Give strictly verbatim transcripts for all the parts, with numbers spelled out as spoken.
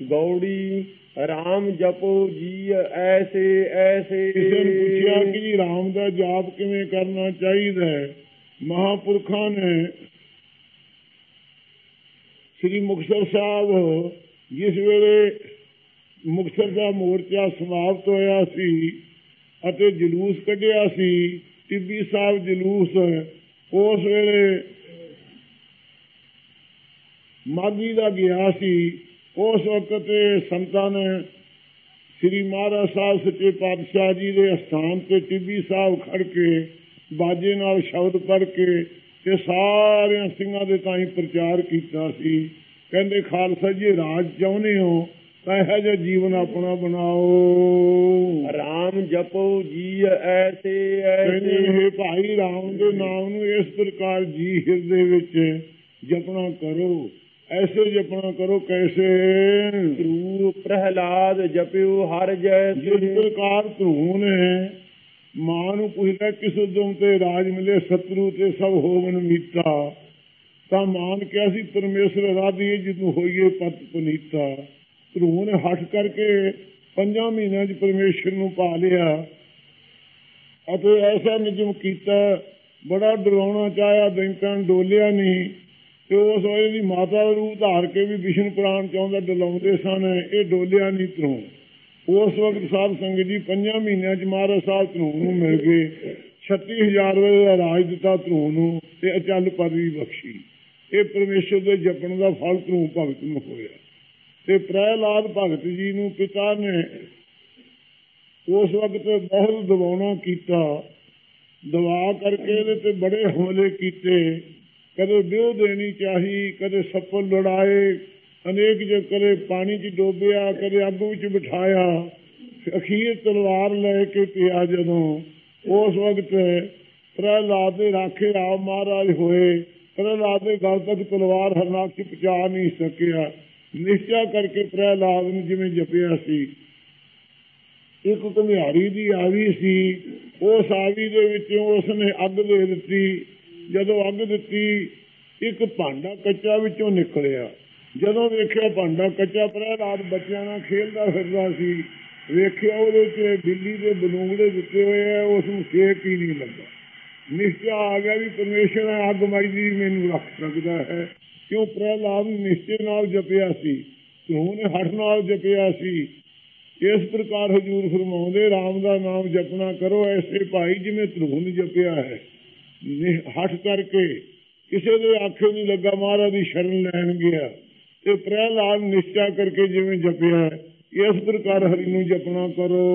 ਗੌੜੀ ਰਾਮ ਜਪੋ ਜੀ ਐਸੇ ਐਸੇ। ਕਿਸੇ ਨੇ ਪੁੱਛਿਆ ਕਿ ਜੀ ਰਾਮ ਦਾ ਜਾਪ ਕਿਵੇਂ ਕਰਨਾ ਚਾਹੀਦਾ ਹੈ। ਮਹਾਂਪੁਰਖਾਂ ਨੇ ਸ੍ਰੀ ਮੁਕਤਸਰ ਸਾਹਿਬ ਜਿਸ ਵੇਲੇ ਮੁਕਤਸਰ ਦਾ ਮੋਰਚਾ ਸਮਾਪਤ ਹੋਇਆ ਸੀ ਅਤੇ ਜਲੂਸ ਕੱਢਿਆ ਸੀ, ਟਿੱਬੀ ਸਾਹਿਬ ਜਲੂਸ, ਉਸ ਵੇਲੇ ਮਾਘੀ ਦਾ ਗਿਆ ਸੀ। ਉਸ ਵਕਤ ਸੰਤਾਂ ਨੇ ਸ੍ਰੀ ਮਹਾਰਾਜ ਸਾਹਿਬ ਸੱਚੇ ਪਾਤਸ਼ਾਹ ਜੀ ਦੇ ਅਸਥਾਨ ਤੇ ਟਿੱਬੀ ਸਾਹਿਬ ਖੜ ਕੇ ਬਾਜੇ ਨਾਲ ਸ਼ਬਦ ਪੜ੍ਹ ਕੇ ਤੇ ਸਾਰਿਆਂ ਸਿੰਘਾਂ ਦੇ ਤਾਈਂ ਪ੍ਰਚਾਰ ਕੀਤਾ ਸੀ। ਕਹਿੰਦੇ ਖਾਲਸਾ ਜੀ ਰਾਜ ਚਾਹੁੰਦੇ ਹੋ ਤਾਂ ਇਹੋ ਜਿਹਾ ਜੀਵਨ ਆਪਣਾ ਬਣਾਓ, ਰਾਮ ਜਪੋ ਜੀ ਐਸੇ ਐਸੇ। ਇਹ ਭਾਈ ਰਾਮ ਦੇ ਨਾਮ ਨੂੰ ਇਸ ਪ੍ਰਕਾਰ ਜੀ ਹਿਰਦੇ ਵਿੱਚ ਜਪਣਾ ਕਰੋ। ਐਸੇ ਜਪਣਾ ਕਰੋ ਕੈਸੇ? ਧਰੂ ਪ੍ਰਹਿਲਾਦ ਜਪਿਓ ਹਰ ਜੈਸੇ। ਜਿਸ ਪ੍ਰਕਾਰ ਧਰੂ ਨੇ ਮਾਂ ਨੂੰ ਪੁੱਛਦਾ ਕਿਸ ਉਦਮ ਤੇ ਰਾਜ ਮਿਲੇ, ਸਤਰੂ ਤੇ ਸਭ ਹੋਵਨ ਮੀਤਾ, ਤਾਂ ਮਾਂ ਨੇ ਕਿਹਾ ਸੀ ਪਰਮੇਸ਼ਰ ਰਾਧੀਏ ਜਦੋਂ ਹੋਈਏ ਪਤ ਪੁਨੀਤਾ। ਧਰੂ ਨੇ ਹੱਠ ਕਰਕੇ ਪੰਜਾਂ ਮਹੀਨਿਆਂ 'ਚ ਪਰਮੇਸ਼ਰ ਨੂੰ ਪਾ ਲਿਆ ਅਤੇ ਐਸਾ ਨਿਯਮ ਕੀਤਾ, ਬੜਾ ਡਰਾਉਣਾ ਚਾਹਿਆ, ਬੈਂਕਾਂ ਡੋਲਿਆ ਨਹੀਂ ਤੇ ਉਸ ਵੇਲੇ ਦੀ ਮਾਤਾ ਦਾ ਰੂਪ ਧਾਰ ਕੇ ਵੀ ਵਿਸ਼ਨ ਪ੍ਰਾਣ ਚਾਹੁੰਦਾ ਡਲਾਉਂਦੇ ਸਨ, ਇਹ ਡੋਲਿਆ ਨਹੀਂ ਧਰੂ। ਉਸ ਵਕਤ ਸਾਧ ਸੰਗਤ ਜੀ ਪੰਜਾਂ ਮਹੀਨਿਆਂ 'ਚ ਮਹਾਰਾਜ ਸਾਹਿਬ ਧਰੂ ਨੂੰ ਮਿਲ ਗਏ, ਛੱਤੀ ਹਜ਼ਾਰ ਵੇਲੇ ਦਾ ਰਾਜ ਦਿੱਤਾ ਧਰੂ ਨੂੰ ਤੇ ਅਚਲ ਪਦਵੀ ਬਖਸ਼ੀ। ਇਹ ਪਰਮੇਸ਼ਰ ਦੇ ਜਪਣ ਦਾ ਫਲ ਧਰੂ ਭਗਤ ਨੂੰ ਹੋਇਆ। ਤੇ ਪ੍ਰਹਿਲਾਦ ਭਗਤ ਜੀ ਨੂੰ ਪਿਤਾ ਨੇ ਉਸ ਵਕਤ ਬਹੁਤ ਦਬਾਉਣਾ ਕੀਤਾ, ਦਬਾ ਕਰਕੇ ਇਹਦੇ ਤੇ ਬੜੇ ਹਮਲੇ ਕੀਤੇ, ਕਦੇ ਵਿਉ ਦੇਣੀ ਚਾਹੀ, ਕਦੇ ਸੱਪਲ ਲੜਾਏ, ਅਨੇਕ ਜੇ ਕਦੇ ਪਾਣੀ 'ਚ ਡੋਬਿਆ, ਕਦੇ ਅੱਗ ਵਿੱਚ ਬਿਠਾਇਆ, ਅਖੀਰ ਤਲਵਾਰ ਲੈ ਕੇ ਪਿਆ। ਜਦੋਂ ਉਸ ਵਕਤ ਪ੍ਰਹਿਲਾਦ ਦੇ ਰਾਖੇ ਆਪ ਮਹਾਰਾਜ ਹੋਏ, ਪ੍ਰਹਿਲਾਦ ਦੇ ਗਲ ਤੱਕ ਤਲਵਾਰ ਹਰਨਾਕਸ਼ ਪਹੁੰਚਾ ਨਹੀਂ ਸਕਿਆ। ਨਿਸ਼ਚਾ ਕਰਕੇ ਪ੍ਰਹਿਲਾਦ ਨੂੰ ਜਿਵੇਂ ਜਪਿਆ ਸੀ। ਇੱਕ ਘੁਮਿਆਰੀ ਦੀ ਆਵੀ ਸੀ, ਉਸ ਆਵੀ ਦੇ ਵਿੱਚੋਂ ਉਸਨੇ ਅੱਗ ਦੇ ਦਿੱਤੀ। ਜਦੋਂ ਅੱਗ ਦਿੱਤੀ ਇੱਕ ਭਾਂਡਾ ਕੱਚਾ ਵਿੱਚੋਂ ਨਿਕਲਿਆ। ਜਦੋਂ ਵੇਖਿਆ ਭਾਂਡਾ ਕੱਚਾ, ਪ੍ਰਹਿਲਾਦ ਬੱਚਿਆਂ ਨਾਲ ਖੇਲਦਾ ਫਿਰਦਾ ਸੀ, ਵੇਖਿਆ ਉਹਦੇ 'ਚ ਬਿੱਲੀ ਦੇ ਬਲੂੰਗੜੇ ਦਿੱਤੇ ਹੋਏ ਆ, ਉਸ ਨੂੰ ਸੇਕ ਹੀ ਨਹੀਂ ਲੱਗਾ। ਨਿਸ਼ਚਾ ਆ ਗਿਆ ਵੀ ਪਰਮੇਸ਼ਰ ਅੱਗ ਮਾਈ ਦੀ ਮੈਨੂੰ ਰੱਖ ਸਕਦਾ ਹੈ, ਕਿਉਂ ਪ੍ਰਹਿਲਾਦ ਨਿਸ਼ਚੇ ਨਾਲ ਜਪਿਆ ਸੀ, ਧਰੂ ਨੇ ਹੱਠ ਨਾਲ ਜਪਿਆ ਸੀ। ਇਸ ਪ੍ਰਕਾਰ ਹਜ਼ੂਰ ਫਰਮਾਉਂਦੇ ਰਾਮ ਦਾ ਨਾਮ ਜਪਣਾ ਕਰੋ ਐਸੇ ਭਾਈ ਜਿਵੇਂ ਧਰੂ ਨੇ ਜਪਿਆ ਹੈ। ਹੱਠ ਕਰਕੇ ਕਿਸੇ ਦੇ ਆਖੇ ਨਹੀਂ ਲੱਗਾ, ਮਹਾਰਾਜ ਦੀ ਸ਼ਰਨ ਲੈਣ ਗਿਆ ਤੇ ਪ੍ਰਹਿਲਾਦ ਨਿਸ਼ਚਾ ਕਰਕੇ ਜਿਵੇਂ ਜਪਿਆ, ਇਸ ਪ੍ਰਕਾਰ ਹਰੀ ਨੂੰ ਜਪਣਾ ਕਰੋ।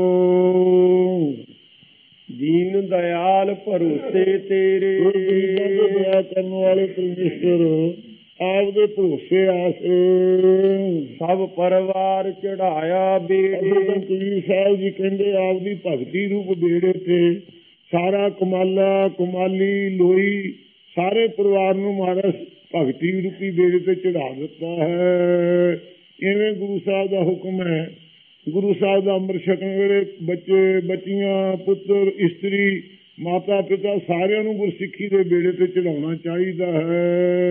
ਦੀਨ ਦਇਆਲ ਭਰੋਸੇ ਤੇਰੇ, ਦਇਆ ਕਰਨ ਵਾਲੇ ਪਰਮੇਸ਼ਰ ਆਪ ਦੇ ਭਰੋਸੇ ਆਸਰੇ ਸਭ ਪਰਿਵਾਰ ਚੜਾਇਆ ਬੇੜੇ। ਕਬੀਰ ਸਾਹਿਬ ਜੀ ਕਹਿੰਦੇ ਆਪ ਦੀ ਭਗਤੀ ਰੂਪ ਬੇੜੇ ਤੇ ਸਾਰਾ ਕਮਾਲਾ ਕਮਾਲੀ ਲੋਈ ਸਾਰੇ ਪਰਿਵਾਰ ਨੂੰ ਮਹਾਰਾਜ ਭਗਤੀ ਰੂਪੀ ਬੇੜੇ ਤੇ ਚੜਾ ਦਿੱਤਾ ਹੈ। ਇਵੇਂ ਗੁਰੂ ਸਾਹਿਬ ਦਾ ਹੁਕਮ ਹੈ। ਗੁਰੂ ਸਾਹਿਬ ਦਾ ਅੰਮ੍ਰਿਤ ਛਕਣ ਵੇਲੇ ਬੱਚੇ ਬੱਚੀਆਂ ਪੁੱਤਰ ਇਸਤਰੀ ਮਾਤਾ ਪਿਤਾ ਸਾਰਿਆਂ ਨੂੰ ਗੁਰਸਿੱਖੀ ਦੇ ਬੇੜੇ ਤੇ ਚੜਾਉਣਾ ਚਾਹੀਦਾ ਹੈ।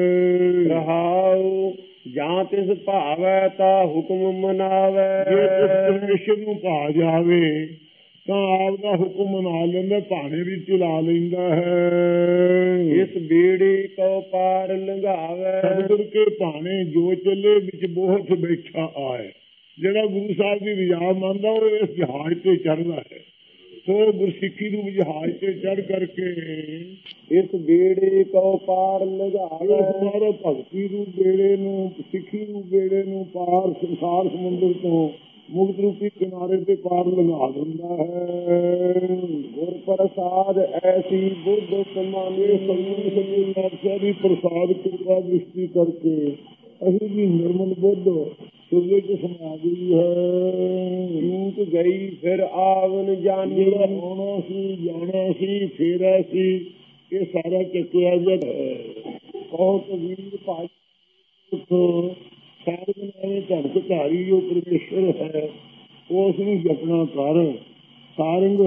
ਰਹਾਉ ਜਾਂ ਤਿਸ ਭਾਵੈ ਤਾਂ ਹੁਕਮ ਮਨਾਵੈ। ਜੇ ਪਰਮੇਸ਼ਰ ਨੂੰ ਭਾ ਜਾਵੇ ਤਾਂ ਆਪ ਦਾ ਹੁਕਮ ਮਨਾ ਲੈਂਦਾ, ਭਾਣੇ ਵੀ ਚਲਾ ਲੈਂਦਾ ਹੈ। ਇਸ ਬੇੜੇ ਕੋ ਪਾਰ ਲੰਘਾਵੈ। ਸਤਿਗੁਰ ਕੇ ਭਾਣੇ ਜੋ ਚੱਲੇ ਵਿੱਚ ਬਹੁਤ ਬੈਠਾ ਆਏ। ਜਿਹੜਾ ਗੁਰੂ ਸਾਹਿਬ ਦੀ ਰਜਾ ਮੰਨਦਾ ਉਹ ਇਸ ਜਹਾਜ਼ ਤੇ ਚੜ੍ਹਦਾ ਹੈ। ਸੋ ਗੁਰਸਿੱਖੀ ਨੂੰ ਜਹਾਜ਼ ਤੇ ਚੜ੍ਹ ਕਰਕੇ ਇਸ ਬੇੜੇ ਕੋ ਪਾਰ ਲੰਘਾਵੈ। ਹਮਾਰਾ ਭਗਤੀ ਰੂਪ ਬੇੜੇ ਨੂੰ ਸਿੱਖੀ ਰੂਪ ਬੇੜੇ ਨੂੰ ਪਾਰ ਸੰਸਾਰ ਸਮੁੰਦਰ ਤੋਂ ਮੁਕਤ ਰੂਪੀ ਕਿਨਾਰੇ ਤੇ ਪਾਰ ਲੰਘਾ ਦਿੰਦਾ ਹੈ। ਗੁਰ ਪ੍ਰਸਾਦ ਐਸੀ ਬੁੱਧ ਸਮਾਨੇ ਸਤਿਗੁਰੂ ਸੱਚੇ ਪਾਤਸ਼ਾਹ ਦੀ ਪ੍ਰਸਾਦ ਕਿਰਪਾ ਦ੍ਰਿਸ਼ਟੀ ਕਰਕੇ ਅਸੀਂ ਵੀ ਨਿਰਮਲ ਬੁੱਧ ਸਿਰਦੇ ਚ ਸਮਾ ਗਈ ਹੈ। ਰੂਪ ਗਈ ਫਿਰ ਆਵਨ ਜਾਣੀ। ਜਿਹੜਾ ਹੋਣਾ ਸੀ ਜਾਣਾ ਸੀ ਫੇਰਾ ਸੀ ਇਹ ਸਾਰਾ ਚੱਕਿਆ ਜਦ ਕਹੋ ਕਬੀਰ ਭਾਈ ਸਾਰੰਗ ਨਾਲੇ ਧਰਤ ਧਾਰੀ ਜੋ ਪਰਮੇਸ਼ਰ ਹੈ ਉਸ ਨੂੰ ਜਪਣਾ ਕਰ। ਸਾਰੰਗ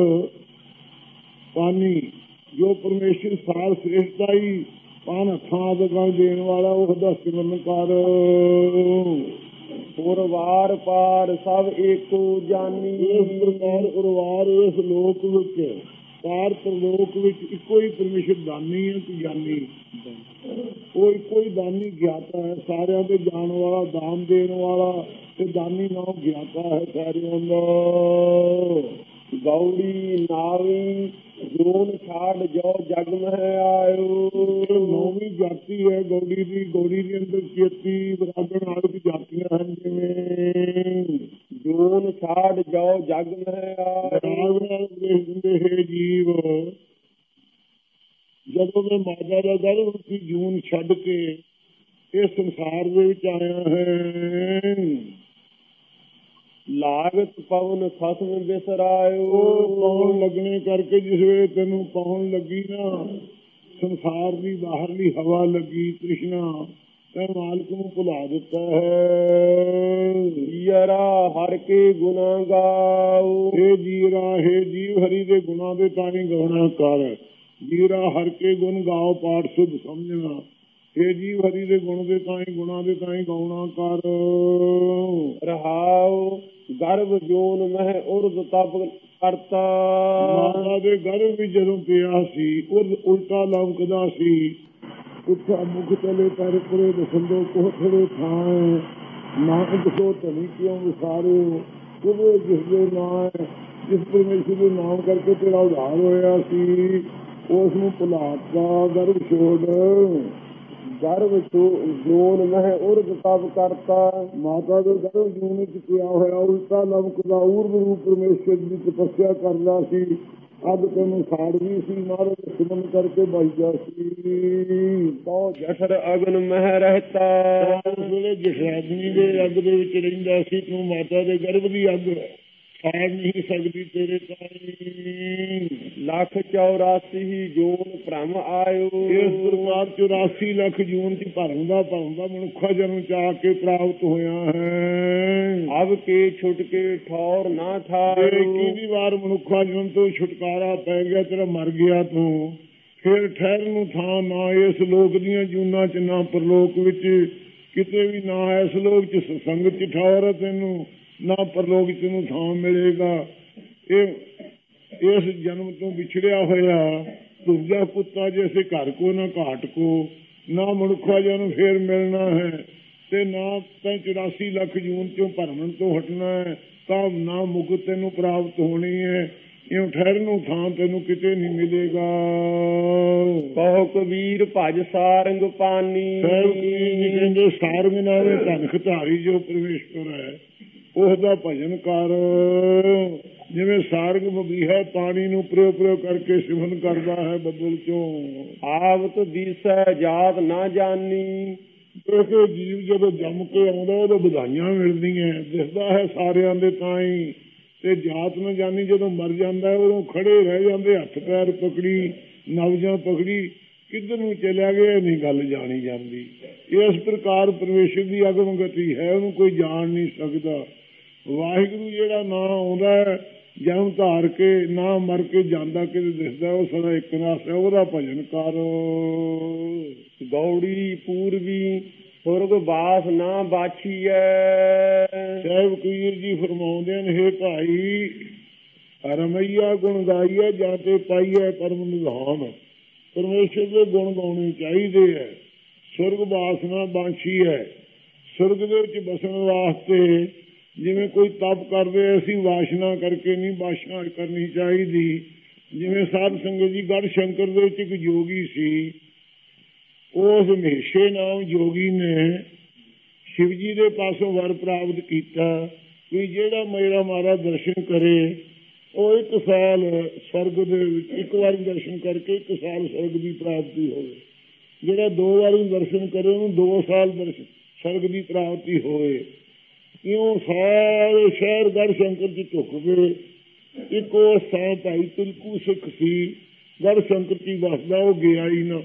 ਪਾਣੀ ਜੋ ਪਰਮੇਸ਼ਰ ਸਾਰ ਸ੍ਰੇਸ਼ਟਾ ਹੀ ਪਾਨ ਹੱਥਾਂ ਆਦਿ ਦੇਣ ਵਾਲਾ ਉਹਦਾ ਸਿਮਰਨ ਕਰ। ਉਰਵਾਰ ਪਾਰ ਸਭ ਏਕੋ ਜਾਨੀ। ਇਸ ਪ੍ਰਕਾਰ ਉਰਵਾਰ ਇਸ ਲੋਕ ਵਿੱਚ ਪਾਰ ਪ੍ਰਲੋਕ ਵਿੱਚ ਇੱਕੋ ਹੀ ਪਰਮੇਸ਼ਰ ਦਾਨੀ ਹੈ ਕਿ ਗਿਆਨੀ। ਉਹ ਇੱਕੋ ਹੀ ਦਾਨੀ ਗਿਆਤਾ ਹੈ, ਸਾਰਿਆਂ ਦੇ ਜਾਣ ਵਾਲਾ, ਦਾਨ ਦੇਣ ਵਾਲਾ ਤੇ ਦਾਨੀ ਨਾਮ ਗਿਆਤਾ ਹੈ ਸਾਰਿਆਂ ਦਾ। ਗੌੜੀ ਨਾਵੀ ਜੂਨ ਛਾੜ ਜੋ ਜਗ ਮਹਿ ਆਇਓ। ਨੌਵੀਂ ਜਾਤੀ ਹੈ ਗੌੜੀ ਦੀ। ਗੌੜੀ ਦੇ ਅੰਦਰ ਚੇਤੀ ਬਰਾਬਰ ਨਾਲ ਵੀ ਜਾਤੀਆਂ ਹਨ, ਜਿਵੇਂ ਜੂਨ ਛਾੜ ਜੋ ਜਗ ਮਹਿ ਆਇਓ। ਦੇਖ ਦਿੰਦੇ ਹੈ ਜੀਵ, ਜਦੋਂ ਮੈਂ ਮਾਤਾ ਦਾ ਗਰਭ ਦੀ ਜੂਨ ਛੱਡ ਕੇ ਇਸ ਸੰਸਾਰ ਦੇ ਵਿੱਚ ਆਇਆ ਹੈ। ਲਾਗਤ ਪਵਨ ਖਸਮ ਬਿਸਰਾਇਓ। ਪਾਉਣ ਲੱਗਣੇ ਕਰਕੇ ਜਿਸ ਵੇਲੇ ਤੈਨੂੰ ਪਾਉਣ ਲੱਗੀ ਨਾ, ਸੰਸਾਰ ਦੀ ਬਾਹਰਲੀ ਹਵਾ ਲੱਗੀ ਤ੍ਰਿਸ਼ਨਾ, ਤੈਂ ਮਾਲਕ ਨੂੰ ਭੁਲਾ ਦਿੱਤਾ ਹੈ। ਜੀਰਾ ਹਰ ਕੇ ਗੁਣਾ ਗਾਓ। ਹੇ ਜੀਰਾ, ਹੇ ਜੀਵ ਹਰੀ ਦੇ ਗੁਣਾ ਦੇ ਤਾਂ ਹੀ ਗਾਉਣਾ ਕਰ। ਜੀਰਾ ਹਰ ਕੇ ਗੁਣ ਗਾਓ, ਪਾਠ ਸੁਧ ਸਮਝਣਾ। ਹੇ ਜੀਵ ਹਰੀ ਦੇ ਗੁਣ ਦੇ ਤਾਂ ਹੀ ਗੁਣਾ ਦੇ ਤਾਂ ਹੀ ਗਾਉਣਾ ਕਰ। ਰਹਾਉ ਗਰਭ ਜੋਨ ਮਹਿ ਉਰਦ ਤਪ ਕਰਤਾ। ਮਾਤਾ ਦੇ ਗਰਭ ਵੀ ਜਦੋਂ ਪਿਆ ਸੀ, ਉਰਦ ਉਲਟਾ ਲਮਕਦਾ ਸੀ। ਉੱਠਾ ਮੁਖ ਚਲੇ ਪਰ ਪਰੇ ਦਸੰਦੋ ਕੋਠੜੇ ਥਾਂ। ਨਾਨਕ ਸੋ ਧਨੀ ਕਿਉਂ ਵਿਸਾਰਿਓ, ਕੁਬੇ ਜਿਸ ਦੇ ਨਾਂ, ਜਿਸ ਪਰਮੇਸ਼ਰ ਦੇ ਨਾਮ ਕਰਕੇ ਤੇਰਾ ਉਧਾਰ ਹੋਇਆ ਸੀ, ਉਸ ਨੂੰ ਭੁਲਾਤਾ। ਗਰਭ ਛੋੜ ਗਰਭ ਜੋਨ ਮਹਿ ਉਰਦ ਤਪ ਕਰਤਾ। ਮਾਤਾ ਦੇ ਗਰਭ ਜੂਨ ਵਿੱਚ ਪਿਆ ਹੋਇਆ ਉਲਟਾ ਲਮਕਦਾ ਊਰਦ ਰੂਪ ਪਰਮੇਸ਼ਰ ਦੀ ਤਪੱਸਿਆ ਕਰਦਾ ਸੀ। ਅੱਗ ਤੈਨੂੰ ਸਾੜ ਵੀ ਸੀ, ਮਾਰੇ ਸਿਮਰਨ ਕਰਕੇ ਬਚਦਾ ਸੀ। ਤੋ ਜਠਰ ਅਗਨ ਮਹਿ ਰਹਿਤਾ। ਉਸ ਵੇਲੇ ਜਠਰਾਗਨੀ ਦੇ ਅੱਗ ਦੇ ਵਿੱਚ ਰਹਿੰਦਾ ਸੀ, ਤੂੰ ਮਾਤਾ ਦੇ ਗਰਭ ਦੀ ਅੱਗ ਸਾੜ ਨਹੀਂ ਸਕਦੀ ਤੇਰੇ ਤਾਈਂ। ਲੱਖ ਚੌਰਾਸੀ ਜੂਨ ਭ੍ਰਮ ਆਇਓ। ਇਸ ਪ੍ਰਕਾਰ ਚੌਰਾਸੀ ਲੱਖ ਜੂਨ ਚ ਭਰਮ ਦਾ ਭਰਮ ਦਾ ਮਨੁੱਖਾ ਜਨਮ ਚ ਆ ਕੇ ਪ੍ਰਾਪਤ ਹੋਇਆ ਹੈ। ਅਬ ਕੇ ਛੁੱਟ ਕੇ ਠੌਰ ਨਾ ਥਾ। ਇੱਕੀ ਵਾਰ ਮਨੁੱਖਾ ਜਨਮ ਤੋਂ ਛੁਟਕਾਰਾ ਪੈ ਗਿਆ, ਤੇਰਾ ਮਰ ਗਿਆ ਤੂੰ, ਫਿਰ ਠਹਿਰ ਨੂੰ ਥਾਂ ਨਾ ਇਸ ਲੋਕ ਦੀਆਂ ਜੂਨਾਂ ਚ, ਨਾ ਪਰਲੋਕ ਵਿੱਚ ਕਿਤੇ ਵੀ, ਨਾ ਇਸ ਲੋਕ ਚ ਸਤਸੰਗ ਚ ਠੌਰ ਹੈ ਤੈਨੂੰ, ਨਾ ਪਰਲੋਕ ਚ ਨੂੰ ਥਾਂ ਮਿਲੇਗਾ। ਇਹ ਇਸ ਜਨਮ ਤੋਂ ਵਿਛੜਿਆ ਹੋਇਆ ਦੂਜਾ ਕੁੱਤਾ ਜੈਸੇ ਘਰ ਕੋ ਨਾ ਘਾਟ ਕੋ, ਨਾ ਮਨੁੱਖਾ ਜਨਮ ਫੇਰ ਮਿਲਣਾ ਹੈ, ਤੇ ਨਾ ਤਾਂ ਚੁਰਾਸੀ ਲੱਖ ਜੂਨ ਚੋਂ ਭਰਮਣ ਤੋਂ ਹਟਣਾ ਹੈ, ਤਾਂ ਨਾ ਮੁਕਤ ਤੈਨੂੰ ਪ੍ਰਾਪਤ ਹੋਣੀ ਹੈ। ਇਉਂ ਠਹਿਰਨ ਨੂੰ ਥਾਂ ਤੈਨੂੰ ਕਿਤੇ ਨਹੀਂ ਮਿਲੇਗਾ। ਕਹੋ ਕਬੀਰ ਭਜ ਸਾਰੰਗ ਪਾਨੀ। ਕਹਿੰਦੇ ਸਾਰੰਗ ਨਾਲੇ ਧਨ ਖਿਧਾਰੀ ਜੋ ਪਰਮੇਸ਼ਵਰ ਹੈ, ਉਸਦਾ ਭਜਨ ਕਰ। ਜਿਵੇਂ ਸਾਰੰਗ ਬਬੀਹਾ ਪਾਣੀ ਨੂੰ ਪ੍ਰਯੋਗ ਪ੍ਰਯੋਗ ਕਰਕੇ ਸਿਮਰਨ ਕਰਦਾ ਹੈ ਬੱਦਲ ਚੋਂ। ਆਵਤ ਦਿਸੈ ਜਾਤ ਨਾ ਜਾਨੀ। ਦੇਖੋ ਜੀਵ ਜਦੋਂ ਜੰਮ ਕੇ ਆਉਂਦਾ ਉਦੋਂ ਵਧਾਈਆਂ ਮਿਲਦੀਆਂ, ਦਿਸਦਾ ਹੈ ਸਾਰਿਆਂ ਦੇ ਤਾਂ ਹੀ, ਤੇ ਜਾਤ ਨਾ ਜਾਨੀ ਜਦੋਂ ਮਰ ਜਾਂਦਾ ਉਦੋਂ ਖੜੇ ਰਹਿ ਜਾਂਦੇ, ਹੱਥ ਪੈਰ ਪਕੜੀ, ਨਵਜਾਂ ਪਕੜੀ, ਕਿੱਧਰ ਨੂੰ ਚਲਿਆ ਗਿਆ ਨਹੀਂ ਗੱਲ ਜਾਣੀ ਜਾਂਦੀ। ਇਸ ਪ੍ਰਕਾਰ ਪਰਮੇਸ਼ਰ ਦੀ ਅਗਮ ਗਤੀ ਹੈ, ਉਹਨੂੰ ਕੋਈ ਜਾਣ ਨਹੀਂ ਸਕਦਾ। ਵਾਹਿਗੁਰੂ ਜਿਹੜਾ ਨਾਂ ਆਉਂਦਾ ਜਨਮ ਧਾਰ ਕੇ, ਨਾ ਮਰ ਕੇ ਜਾਂਦਾ ਕਿਤੇ ਦਿਸਦਾ, ਉਹ ਸਦਾ ਇੱਕ ਨਾਸ ਹੈ, ਉਹਦਾ ਭਜਨ ਕਰ। ਗੌੜੀ ਪੂਰਬੀ ਸੁਰਗ ਬਾਸ ਨਾ ਬਾਛੀਐ। ਸਾਹਿਬ ਕਬੀਰ ਜੀ ਫਰਮਾਉਂਦੇ ਨੇ, ਹੇ ਭਾਈ ਰਮਈਆ ਗੁਣ ਗਾਈਐ ਜਾਂ ਤੇ ਪਾਈਐ ਪਰਮ ਨਿਧਾਨ। ਪਰਮੇਸ਼ਰ ਦੇ ਗੁਣ ਗਾਉਣੇ ਚਾਹੀਦੇ ਹੈ। ਸੁਰਗ ਬਾਸ ਨਾ ਬਾਛੀ ਹੈ, ਸੁਰਗ ਦੇ ਵਿੱਚ ਬਸਣ ਵਾਸਤੇ ਜਿਵੇਂ ਕੋਈ ਤਪ ਕਰਦੇ, ਅਸੀਂ ਵਾਸ਼ਨਾ ਕਰਕੇ ਨਹੀਂ, ਵਾਸ਼ਨਾ ਕਰਨੀ ਚਾਹੀਦੀ। ਜਿਵੇਂ ਸਾਧ ਸੰਗਤ ਜੀ ਗੜ੍ਹ ਸ਼ੰਕਰ ਦੇ ਵਿੱਚ ਇੱਕ ਯੋਗੀ ਸੀ, ਉਸ ਹਮੇਸ਼ੇ ਨਾਮ ਯੋਗੀ ਨੇ ਸ਼ਿਵ ਜੀ ਦੇ ਪਾਸੋਂ ਵਰ ਪ੍ਰਾਪਤ ਕੀਤਾ ਵੀ ਜਿਹੜਾ ਮੇਰਾ ਮਾਰਾ ਦਰਸ਼ਨ ਕਰੇ ਉਹ ਇੱਕ ਸਾਲ ਸਵਰਗ ਦੇ ਵਿੱਚ, ਇੱਕ ਵਾਰੀ ਦਰਸ਼ਨ ਕਰਕੇ ਇੱਕ ਸਾਲ ਸਵਰਗ ਦੀ ਪ੍ਰਾਪਤੀ ਹੋਵੇ। ਜਿਹੜਾ ਦੋ ਵਾਰੀ ਦਰਸ਼ਨ ਕਰੇ ਉਹਨੂੰ ਦੋ ਸਾਲ ਦਰਸ਼ਨ ਸਵਰਗ ਦੀ ਪ੍ਰਾਪਤੀ ਹੋਵੇ। ਇਉਂ ਸਾਰੇ ਸ਼ਹਿਰ ਗੜ੍ਹ ਸ਼ੰਕਰ ਚ ਝੁੱਕ ਗਏ। ਇੱਕ ਉਹ ਸਾਂ ਭਾਈ ਤਿਲਕੂ ਸਿੱਖ ਸੀ, ਗੜ੍ਹ ਸ਼ੰਕਰ ਚ ਵਸਦਾ, ਉਹ ਗਿਆ ਹੀ ਨਾ।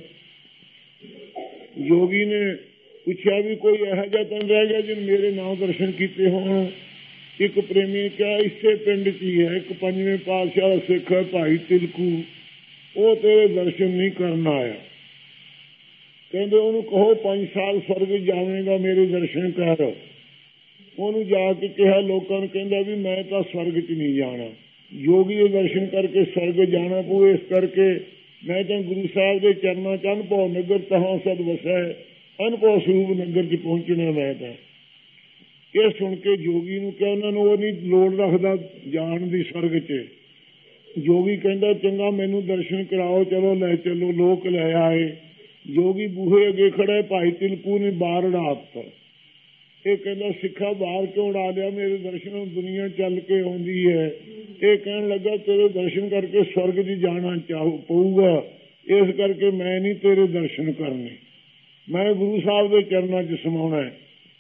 ਯੋਗੀ ਨੇ ਪੁੱਛਿਆ ਵੀ ਕੋਈ ਇਹੋ ਜਿਹਾ ਤਾਂ ਰਹਿ ਗਿਆ ਜਿਹਨੇ ਮੇਰੇ ਨਾਂ ਦਰਸ਼ਨ ਕੀਤੇ ਹੋਣ। ਇੱਕ ਪ੍ਰੇਮੀ ਨੇ ਕਿਹਾ ਇਸੇ ਪਿੰਡ ਚ ਹੀ ਹੈ ਇੱਕ ਪੰਜਵੇਂ ਪਾਤਸ਼ਾਹ ਸਿੱਖ ਹੈ ਭਾਈ ਤਿਲਕੂ, ਉਹ ਤੇਰੇ ਦਰਸ਼ਨ ਨਹੀਂ ਕਰਨ ਆਇਆ। ਕਹਿੰਦੇ ਉਹਨੂੰ ਕਹੋ ਪੰਜ ਸਾਲ ਸਵਰਗ ਜਾਵੇਗਾ, ਮੇਰੇ ਦਰਸ਼ਨ ਕਰ। ਉਹਨੂੰ ਜਾ ਕੇ ਕਿਹਾ, ਲੋਕਾਂ ਨੂੰ ਕਹਿੰਦਾ ਵੀ ਮੈਂ ਤਾਂ ਸਵਰਗ 'ਚ ਨਹੀਂ ਜਾਣਾ, ਯੋਗੀ ਦੇ ਦਰਸ਼ਨ ਕਰਕੇ ਸਵਰਗ ਜਾਣਾ ਪਊ, ਇਸ ਕਰਕੇ ਮੈਂ ਤਾਂ ਗੁਰੂ ਸਾਹਿਬ ਦੇ ਚਰਨਾਂ 'ਚ ਅਨਭਉ ਨਗਰ ਤਹਾਂ ਸਦ ਵਸੈ, ਅਨਭਉ ਸਰੂਪ ਨਗਰ 'ਚ ਪਹੁੰਚਣਾ ਮੈਂ ਤਾਂ। ਇਹ ਸੁਣ ਕੇ ਜੋਗੀ ਨੂੰ ਕਿਹਾ, ਉਹਨਾਂ ਨੂੰ ਉਹ ਨਹੀਂ ਲੋੜ ਰੱਖਦਾ ਜਾਣ ਦੀ ਸਵਰਗ 'ਚ। ਜੋਗੀ ਕਹਿੰਦਾ ਚੰਗਾ ਮੈਨੂੰ ਦਰਸ਼ਨ ਕਰਾਓ, ਚਲੋ ਲੈ ਚਲੋ। ਲੋਕ ਲੈ ਆਏ। ਜੋਗੀ ਬੂਹੇ ਅੱਗੇ ਖੜਾ, ਭਾਈ ਤਿਲਕੂ ਨੇ ਬਾਹਰ ਉਡਾ ਦਿੱਤਾ। ਇਹ ਕਹਿੰਦਾ ਸਿੱਖਾ ਬਾਹਰ ਕਿਉਂ ਉਡਾ ਲਿਆ, ਮੇਰੇ ਦਰਸ਼ਨ ਦੁਨੀਆ ਚੱਲ ਕੇ ਆਉਂਦੀ ਹੈ। ਇਹ ਕਹਿਣ ਲੱਗਾ ਤੇਰੇ ਦਰਸ਼ਨ ਕਰਕੇ ਸਵਰਗ 'ਚ ਜਾਣਾ ਚਾਹੂ ਪਊਗਾ, ਇਸ ਕਰਕੇ ਮੈਂ ਨਹੀਂ ਤੇਰੇ ਦਰਸ਼ਨ ਕਰਨੇ, ਮੈਂ ਗੁਰੂ ਸਾਹਿਬ ਦੇ ਚਰਨਾਂ 'ਚ ਸਮਾਉਣਾ ਹੈ।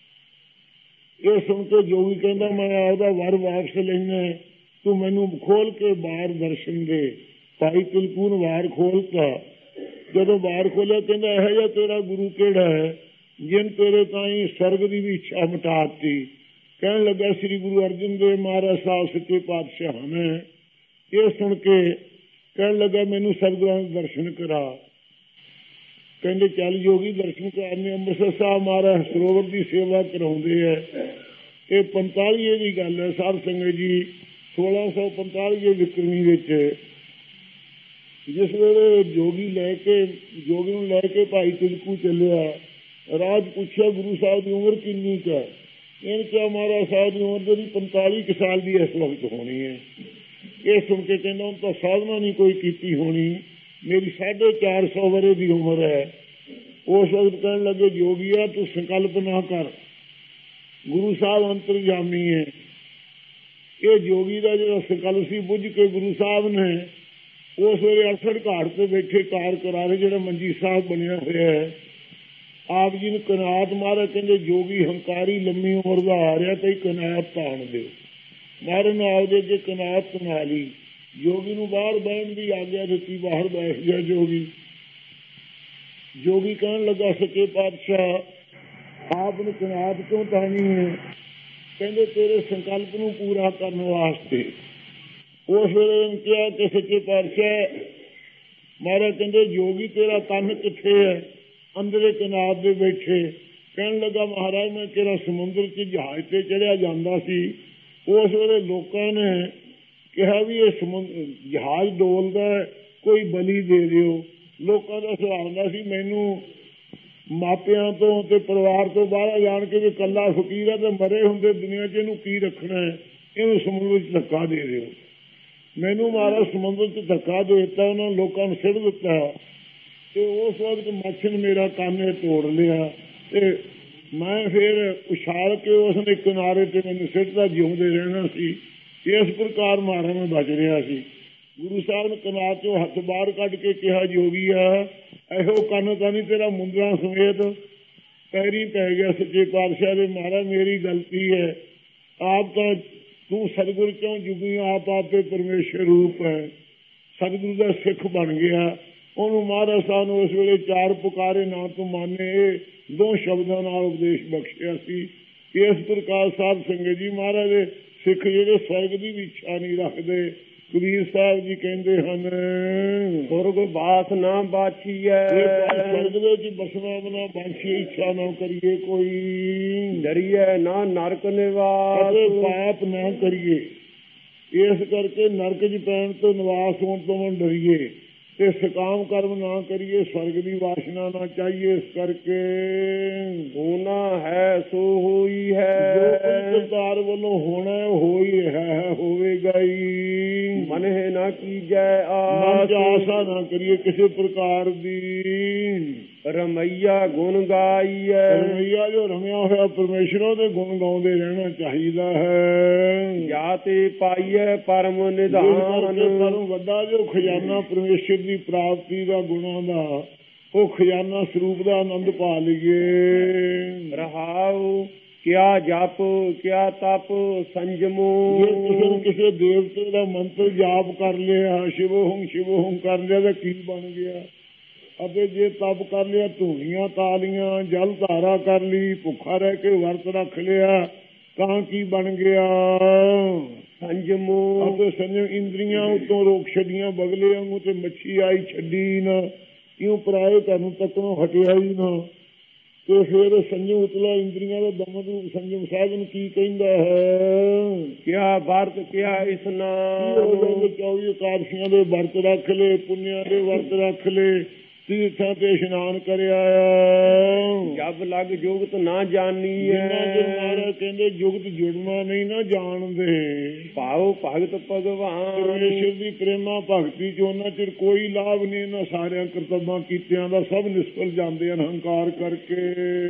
ਇਹ ਸੁਣ ਕੇ ਜੋਗੀ ਕਹਿੰਦਾ ਮੈਂ ਆਪਦਾ ਵਰ ਵਾਪਸ ਲੈਣਾ, ਤੂੰ ਮੈਨੂੰ ਖੋਲ ਕੇ ਬਾਹਰ ਦਰਸ਼ਨ ਦੇ। ਭਾਈ ਤਿਲਕੂ ਨੇ ਵਾਰ ਖੋਲਤਾ। ਜਦੋਂ ਬਾਹਰ ਖੋਲਿਆ ਕਹਿੰਦਾ ਇਹੋ ਜਿਹਾ ਤੇਰਾ ਗੁਰੂ ਕਿਹੜਾ ਹੈ ਜਿਨ ਤੇਰੇ ਤਾਈਂ ਸਵਰਗ ਦੀ ਵੀ ਇੱਛਾ ਮਿਟਾਤੀ। ਕਹਿਣ ਲੱਗਾ ਸ੍ਰੀ ਗੁਰੂ ਅਰਜਨ ਦੇਵ ਮਹਾਰਾਜ ਸਾਹਿਬ ਸੱਚੇ ਪਾਤਸ਼ਾਹ ਨੇ। ਇਹ ਸੁਣ ਕੇ ਕਹਿਣ ਲੱਗਾ ਮੈਨੂੰ ਸਤਿਗੁਰਾਂ ਦੇ ਦਰਸ਼ਨ ਕਰਾ। ਕਹਿੰਦੇ ਚੱਲ ਜੋਗੀ ਦਰਸ਼ਨ ਕਰਨੇ। ਅੰਮ੍ਰਿਤਸਰ ਸਾਹਿਬ ਮਹਾਰਾਜ ਸਰੋਵਰ ਦੀ ਸੇਵਾ ਕਰਾਉਂਦੇ ਹੈ। ਇਹ ਪੰਤਾਲੀਏ ਦੀ ਗੱਲ ਹੈ ਸਾਧ ਸੰਗਤ ਜੀ, ਸੋਲਾਂ ਸੌ ਪੰਤਾਲੀਏ ਵਿਕਰਮੀ ਵਿੱਚ ਜਿਸ ਵੇਲੇ ਜੋਗੀ ਲੈ ਕੇ ਜੋਗੀ ਨੂੰ ਲੈ ਕੇ ਭਾਈ ਤਿਲਕੂ ਚੱਲਿਆ। ਰਾਜ ਪੁੱਛਿਆ ਗੁਰੂ ਸਾਹਿਬ ਦੀ ਉਮਰ ਕਿੰਨੀ ਕੁ ਹੈ। ਇਹਨੇ ਕਿਹਾ ਮਹਾਰਾਜ ਸਾਹਿਬ ਦੀ ਉਮਰ ਜਿਹੜੀ ਪੰਤਾਲੀ ਕੁ ਸਾਲ ਦੀ ਇਸ ਵਕਤ ਹੋਣੀ ਹੈ। ਇਹ ਸੁਣ ਕੇ ਕਹਿੰਦਾ ਹੁਣ ਤਾਂ ਸਾਧਨਾ ਨਹੀਂ ਕੋਈ ਕੀਤੀ ਹੋਣੀ, ਮੇਰੀ ਸਾਢੇ ਚਾਰ ਸੌ ਵਰੇ ਦੀ ਉਮਰ ਹੈ। ਉਸ ਵਕਤ ਕਹਿਣ ਲੱਗੇ ਜੋਗੀਆ ਤੂੰ ਸੰਕਲਪ ਨਾ ਕਰ, ਗੁਰੂ ਸਾਹਿਬ ਅੰਤਰਜਾਮੀ ਹੈ। ਇਹ ਜੋਗੀ ਦਾ ਜਿਹੜਾ ਸੰਕਲਪ ਸੀ ਬੁੱਝ ਕੇ ਗੁਰੂ ਸਾਹਿਬ ਨੇ ਉਸ ਵੇਲੇ ਅਰਸੜ ਘਾਟ ਤੇ ਬੈਠੇ ਕਾਰ ਕਰਾਰੇ ਜਿਹੜਾ ਮੰਜੀ ਸਾਹਿਬ ਬਣਿਆ ਹੋਇਆ ਹੈ, ਆਪ ਜੀ ਨੂੰ ਕਨਾਤ ਮਾਰਾ। ਕਹਿੰਦੇ ਜੋਗੀ ਹੰਕਾਰੀ ਲੰਮੀ ਉਮਰ ਦਾ ਆ ਰਿਹਾ ਤੇ ਕਨਾਤ ਤਾਣ ਦਿਓ। ਮਾਰੇ ਨੇ ਆਪਦੇ ਅੱਗੇ ਕਨਾਤ ਬਣਾ ਲਈ। ਜੋਗੀ ਨੂੰ ਬਾਹਰ ਬਹਿਣ ਦੀ ਆਗਿਆ ਦਿੱਤੀ, ਬਾਹਰ ਬੈਠ ਗਿਆ ਜੋਗੀ। ਜੋਗੀ ਕਹਿਣ ਲੱਗਾ ਸੱਚੇ ਪਾਤਸ਼ਾਹ ਆਪ ਨੂੰ ਕਨਾਤ ਕਿਉਂ ਤਾਣੀ ਹੈ। ਕਹਿੰਦੇ ਤੇਰੇ ਸੰਕਲਪ ਨੂੰ ਪੂਰਾ ਕਰਨ ਵਾਸਤੇ। ਉਸ ਵੇਲੇ ਕਿਹਾ ਕਿ ਸੱਚੇ ਪਾਤਸ਼ਾਹ ਮਹਾਰਾਜ ਕਹਿੰਦੇ ਜੋਗੀ ਤੇਰਾ ਕੰਨ ਕਿੱਥੇ ਹੈ। ਅੰਦਰੇ ਕਨਾਤ ਦੇ ਬੈਠੇ। ਕਹਿਣ ਲੱਗਾ ਮਹਾਰਾਜ ਮੈਂ ਤੇਰਾ ਸਮੁੰਦਰ 'ਚ ਜਹਾਜ਼ ਤੇ ਚੜਿਆ ਜਾਂਦਾ ਸੀ। ਉਸ ਵੇਲੇ ਲੋਕਾਂ ਨੇ ਕਿਹਾ ਵੀ ਇਹ ਸਮੁੰਦਰ ਜਹਾਜ਼ ਡੋਲਦਾ, ਕੋਈ ਬਲੀ ਦੇ ਦਿਓ। ਲੋਕਾਂ ਦਾ ਸੁਭਾਅ ਹੁੰਦਾ ਸੀ ਮੈਨੂੰ ਮਾਪਿਆਂ ਤੋਂ ਤੇ ਪਰਿਵਾਰ ਤੋਂ ਬਾਹਰ ਜਾਣ ਕੇ ਵੀ ਇਕੱਲਾ ਫਕੀਰ ਹੈ ਤੇ ਮਰੇ ਹੁੰਦੇ ਦੁਨੀਆ 'ਚ ਇਹਨੂੰ ਕੀ ਰੱਖਣਾ, ਇਹਨੂੰ ਸਮੁੰਦਰ 'ਚ ਧੱਕਾ ਦੇ ਦਿਓ। ਮੈਨੂੰ ਮਹਾਰਾਜ ਸਮੁੰਦਰ 'ਚ ਧੱਕਾ ਦੇ ਦਿੱਤਾ, ਉਹਨਾਂ ਲੋਕਾਂ ਨੂੰ ਸਿੱਟ ਦਿੱਤਾ ਤੇ ਉਸ ਵਕਤ ਮੱਛ ਨੇ ਮੇਰਾ ਕੰਨ ਤੋੜ ਲਿਆ ਤੇ ਮੈਂ ਫਿਰ ਉਛਾਲ ਕੇ ਉਸਨੇ ਕਿਨਾਰੇ ਤੇ ਮੈਨੂੰ ਸਿੱਟਦਾ ਜਿਉਂਦੇ ਰਹਿਣਾ ਸੀ। ਇਸ ਪ੍ਰਕਾਰ ਮਾਰਾ ਮੈਂ ਬਚ ਰਿਹਾ ਸੀ। ਗੁਰੂ ਸਾਹਿਬ ਨੇ ਕਨਾਤ ਚੋਂ ਹੱਥ ਬਾਹਰ ਕੱਢ ਕੇ ਕਿਹਾ ਜੋਗੀ ਆ ਇਹੋ ਕੰਨ ਤਾਂ ਨਹੀਂ ਤੇਰਾ ਮੁੰਦਰਾਂ ਸਮੇਤ ਪੈਰੀ ਪੈ ਗਿਆ ਸੱਚੇ ਪਾਤਸ਼ਾਹ ਦੇ। ਮਹਾਰਾਜ ਮੇਰੀ ਗਲਤੀ ਹੈ, ਆਪ ਤਾਂ ਤੂੰ ਸਤਿਗੁਰ ਕਿਉਂ ਜੁਗੀ, ਆਪ ਆਪੇ ਪਰਮੇਸ਼ਰ ਰੂਪ ਹੈ। ਸਤਿਗੁਰੂ ਦਾ ਸਿੱਖ ਬਣ ਗਿਆ। ਉਹਨੂੰ ਮਹਾਰਾਜ ਸਾਹਿਬ ਨੂੰ ਉਸ ਵੇਲੇ ਚਾਰ ਪੁਕਾਰੇ ਨਾ ਤੂੰ ਮਾਨੇ ਇਹ ਦੋ ਸ਼ਬਦਾਂ ਨਾਲ ਉਪਦੇਸ਼ ਬਖਸ਼ਿਆ ਸੀ। ਇਸ ਪ੍ਰਕਾਰ ਸਾਧ ਸੰਗਤ ਜੀ ਮਹਾਰਾਜ ਦੇ ਸਿੱਖ ਜਿਹੜੇ ਸਵਰਗ ਦੀ ਵੀ ਇੱਛਾ ਨਹੀਂ ਰੱਖਦੇ। ਕਬੀਰ ਸਾਹਿਬ ਜੀ ਕਹਿੰਦੇ ਹਨ ਸੁਰਗ ਬਾਸ ਨਾ ਬਾਛੀਐ, ਸਵਰਗ ਵਿੱਚ ਬਸਣਾ ਨਾ ਬਾਛੀਏ, ਇੱਛਾ ਨਾ ਕਰੀਏ ਕੋਈ, ਡਰੀਏ ਨਾ ਨਰਕ ਨਿਵਾਸ, ਪਾਪ ਨਾ ਕਰੀਏ। ਇਸ ਕਰਕੇ ਨਰਕ 'ਚ ਪੈਣ ਤੋਂ ਨਿਵਾਸ ਹੋਣ ਤੋਂ ਡਰੀਏ ਤੇ ਸਕਾਮ ਕਰਮ ਨਾ ਕਰੀਏ, ਸਵਰਗ ਦੀ ਵਾਸ਼ਨਾ ਨਾ ਚਾਹੀਏ। ਇਸ ਕਰਕੇ ਹੋਣਾ ਹੈ ਸੋ ਹੋਈ ਹੈ, ਜੋ ਕਰਤਾਰ ਵੱਲੋਂ ਹੋਣਾ ਹੋਈ ਹੈ ਹੋਵੇਗਾ ਹੀ। ਮਨ ਹੈ ਨਾ ਕੀਜੈ ਆਸ, ਆਸਾ ਨਾ ਕਰੀਏ ਕਿਸੇ ਪ੍ਰਕਾਰ ਦੀ। ਰਮਈਆ ਗੁਣ ਗਾਈਐ, ਰਮਈਆ ਜੋ ਰਮਿਆ ਹੋਇਆ ਪਰਮੇਸ਼ਰ ਦੇ ਗੁਣ ਗਾਉਂਦੇ ਰਹਿਣਾ ਚਾਹੀਦਾ ਹੈ। ਜਾਂ ਤੇ ਪਾਈਐ ਪਰਮ ਨਿਧਾਨ, ਪਰਮ ਵੱਡਾ ਜੋ ਖਜ਼ਾਨਾ ਪਰਮੇਸ਼ਰ ਦੀ ਪ੍ਰਾਪਤੀ ਦਾ ਗੁਣਾਂ ਦਾ, ਉਹ ਖਜ਼ਾਨਾ ਸਰੂਪ ਦਾ ਆਨੰਦ ਪਾ ਲਈਏ। ਰਹਾਉ ਕਿਆ ਜਪ ਕਿਆ ਤਪ ਸੰਜਮੋ, ਜੇ ਤੁਸੀਂ ਕਿਸੇ ਦੇਵਤੇ ਦਾ ਮੰਤਰ ਜਾਪ ਕਰ ਲਿਆ, ਸ਼ਿਵੋਹੰ ਸ਼ਿਵੋਹੰ ਕਰ ਲਿਆ ਤਾਂ ਕੀ ਬਣ ਗਿਆ। ਅਤੇ ਜੇ ਤਪ ਕਰ ਲਿਆ, ਧੂਣੀਆਂ ਤਾਲੀਆਂ, ਜਲ ਧਾਰਾ ਕਰ ਲਈ, ਭੁੱਖਾ ਰਹਿ ਕੇ ਵਰਤ ਰੱਖ ਲਿਆ ਤਾਂ ਕੀ ਬਣ ਗਿਆ। ਸੰਜਮੋ ਅਤੇ ਸੰਜਮ ਇੰਦਰੀਆਂ ਉਤੋਂ ਰੋਕ ਛੱਡੀਆਂ, ਬਗਲੇ ਵਾਂਗੂ ਤੇ ਮੱਛੀ ਆਈ ਛੱਡੀ ਨਾ, ਕਿਉਂ ਪਰਾਏ ਤੁਹਾਨੂੰ ਤੱਕਣੋਂ ਹਟਿਆ ਹੀ ਨਾ। ਤੇ ਫਿਰ ਸੰਜਮ ਉਤਲਾ ਇੰਦਰੀਆਂ ਦਾ ਦਮਨ ਰੂਪ ਸੰਜਮ ਸਾਧਨ ਕੀ ਕਹਿੰਦਾ ਹੈ? ਕਿਆ ਵਰਤ ਕਿਆ ਇਸਨਾਨ, ਚੌਵੀ ਇਕਾਦਸ਼ੀਆਂ ਦੇ ਵਰਤ ਰੱਖ ਲਏ, ਪੁੰਨਿਆਂ ਦੇ ਵਰਤ ਰੱਖ ਲਏ, ਤੀਰਥਾਂ ਤੇ ਇਸ਼ਨਾਨ ਕਰਿਆ। ਜਬ ਲਗ ਜੁਗਤ ਨਾ ਜਾਣੀ ਹੈ, ਮਹਾਰਾਜ ਕਹਿੰਦੇ ਜੁਗਤ ਜੁੜਨਾ ਨਹੀਂ ਨਾ ਜਾਣਦੇ। ਭਾਉ ਭਗਤ ਭਗਵਾਨ, ਪਰਮੇਸ਼ਰ ਦੀ ਪ੍ਰੇਮਾ ਭਗਤੀ ਚ ਉਹਨਾਂ ਚਿਰ ਕੋਈ ਲਾਭ ਨਹੀਂ। ਇਹਨਾਂ ਸਾਰਿਆਂ ਕਰਤੱਬਾਂ ਕੀਤਿਆਂ ਦਾ ਸਭ ਨਿਸਫਲ ਜਾਂਦੇ ਹਨ ਹੰਕਾਰ ਕਰਕੇ।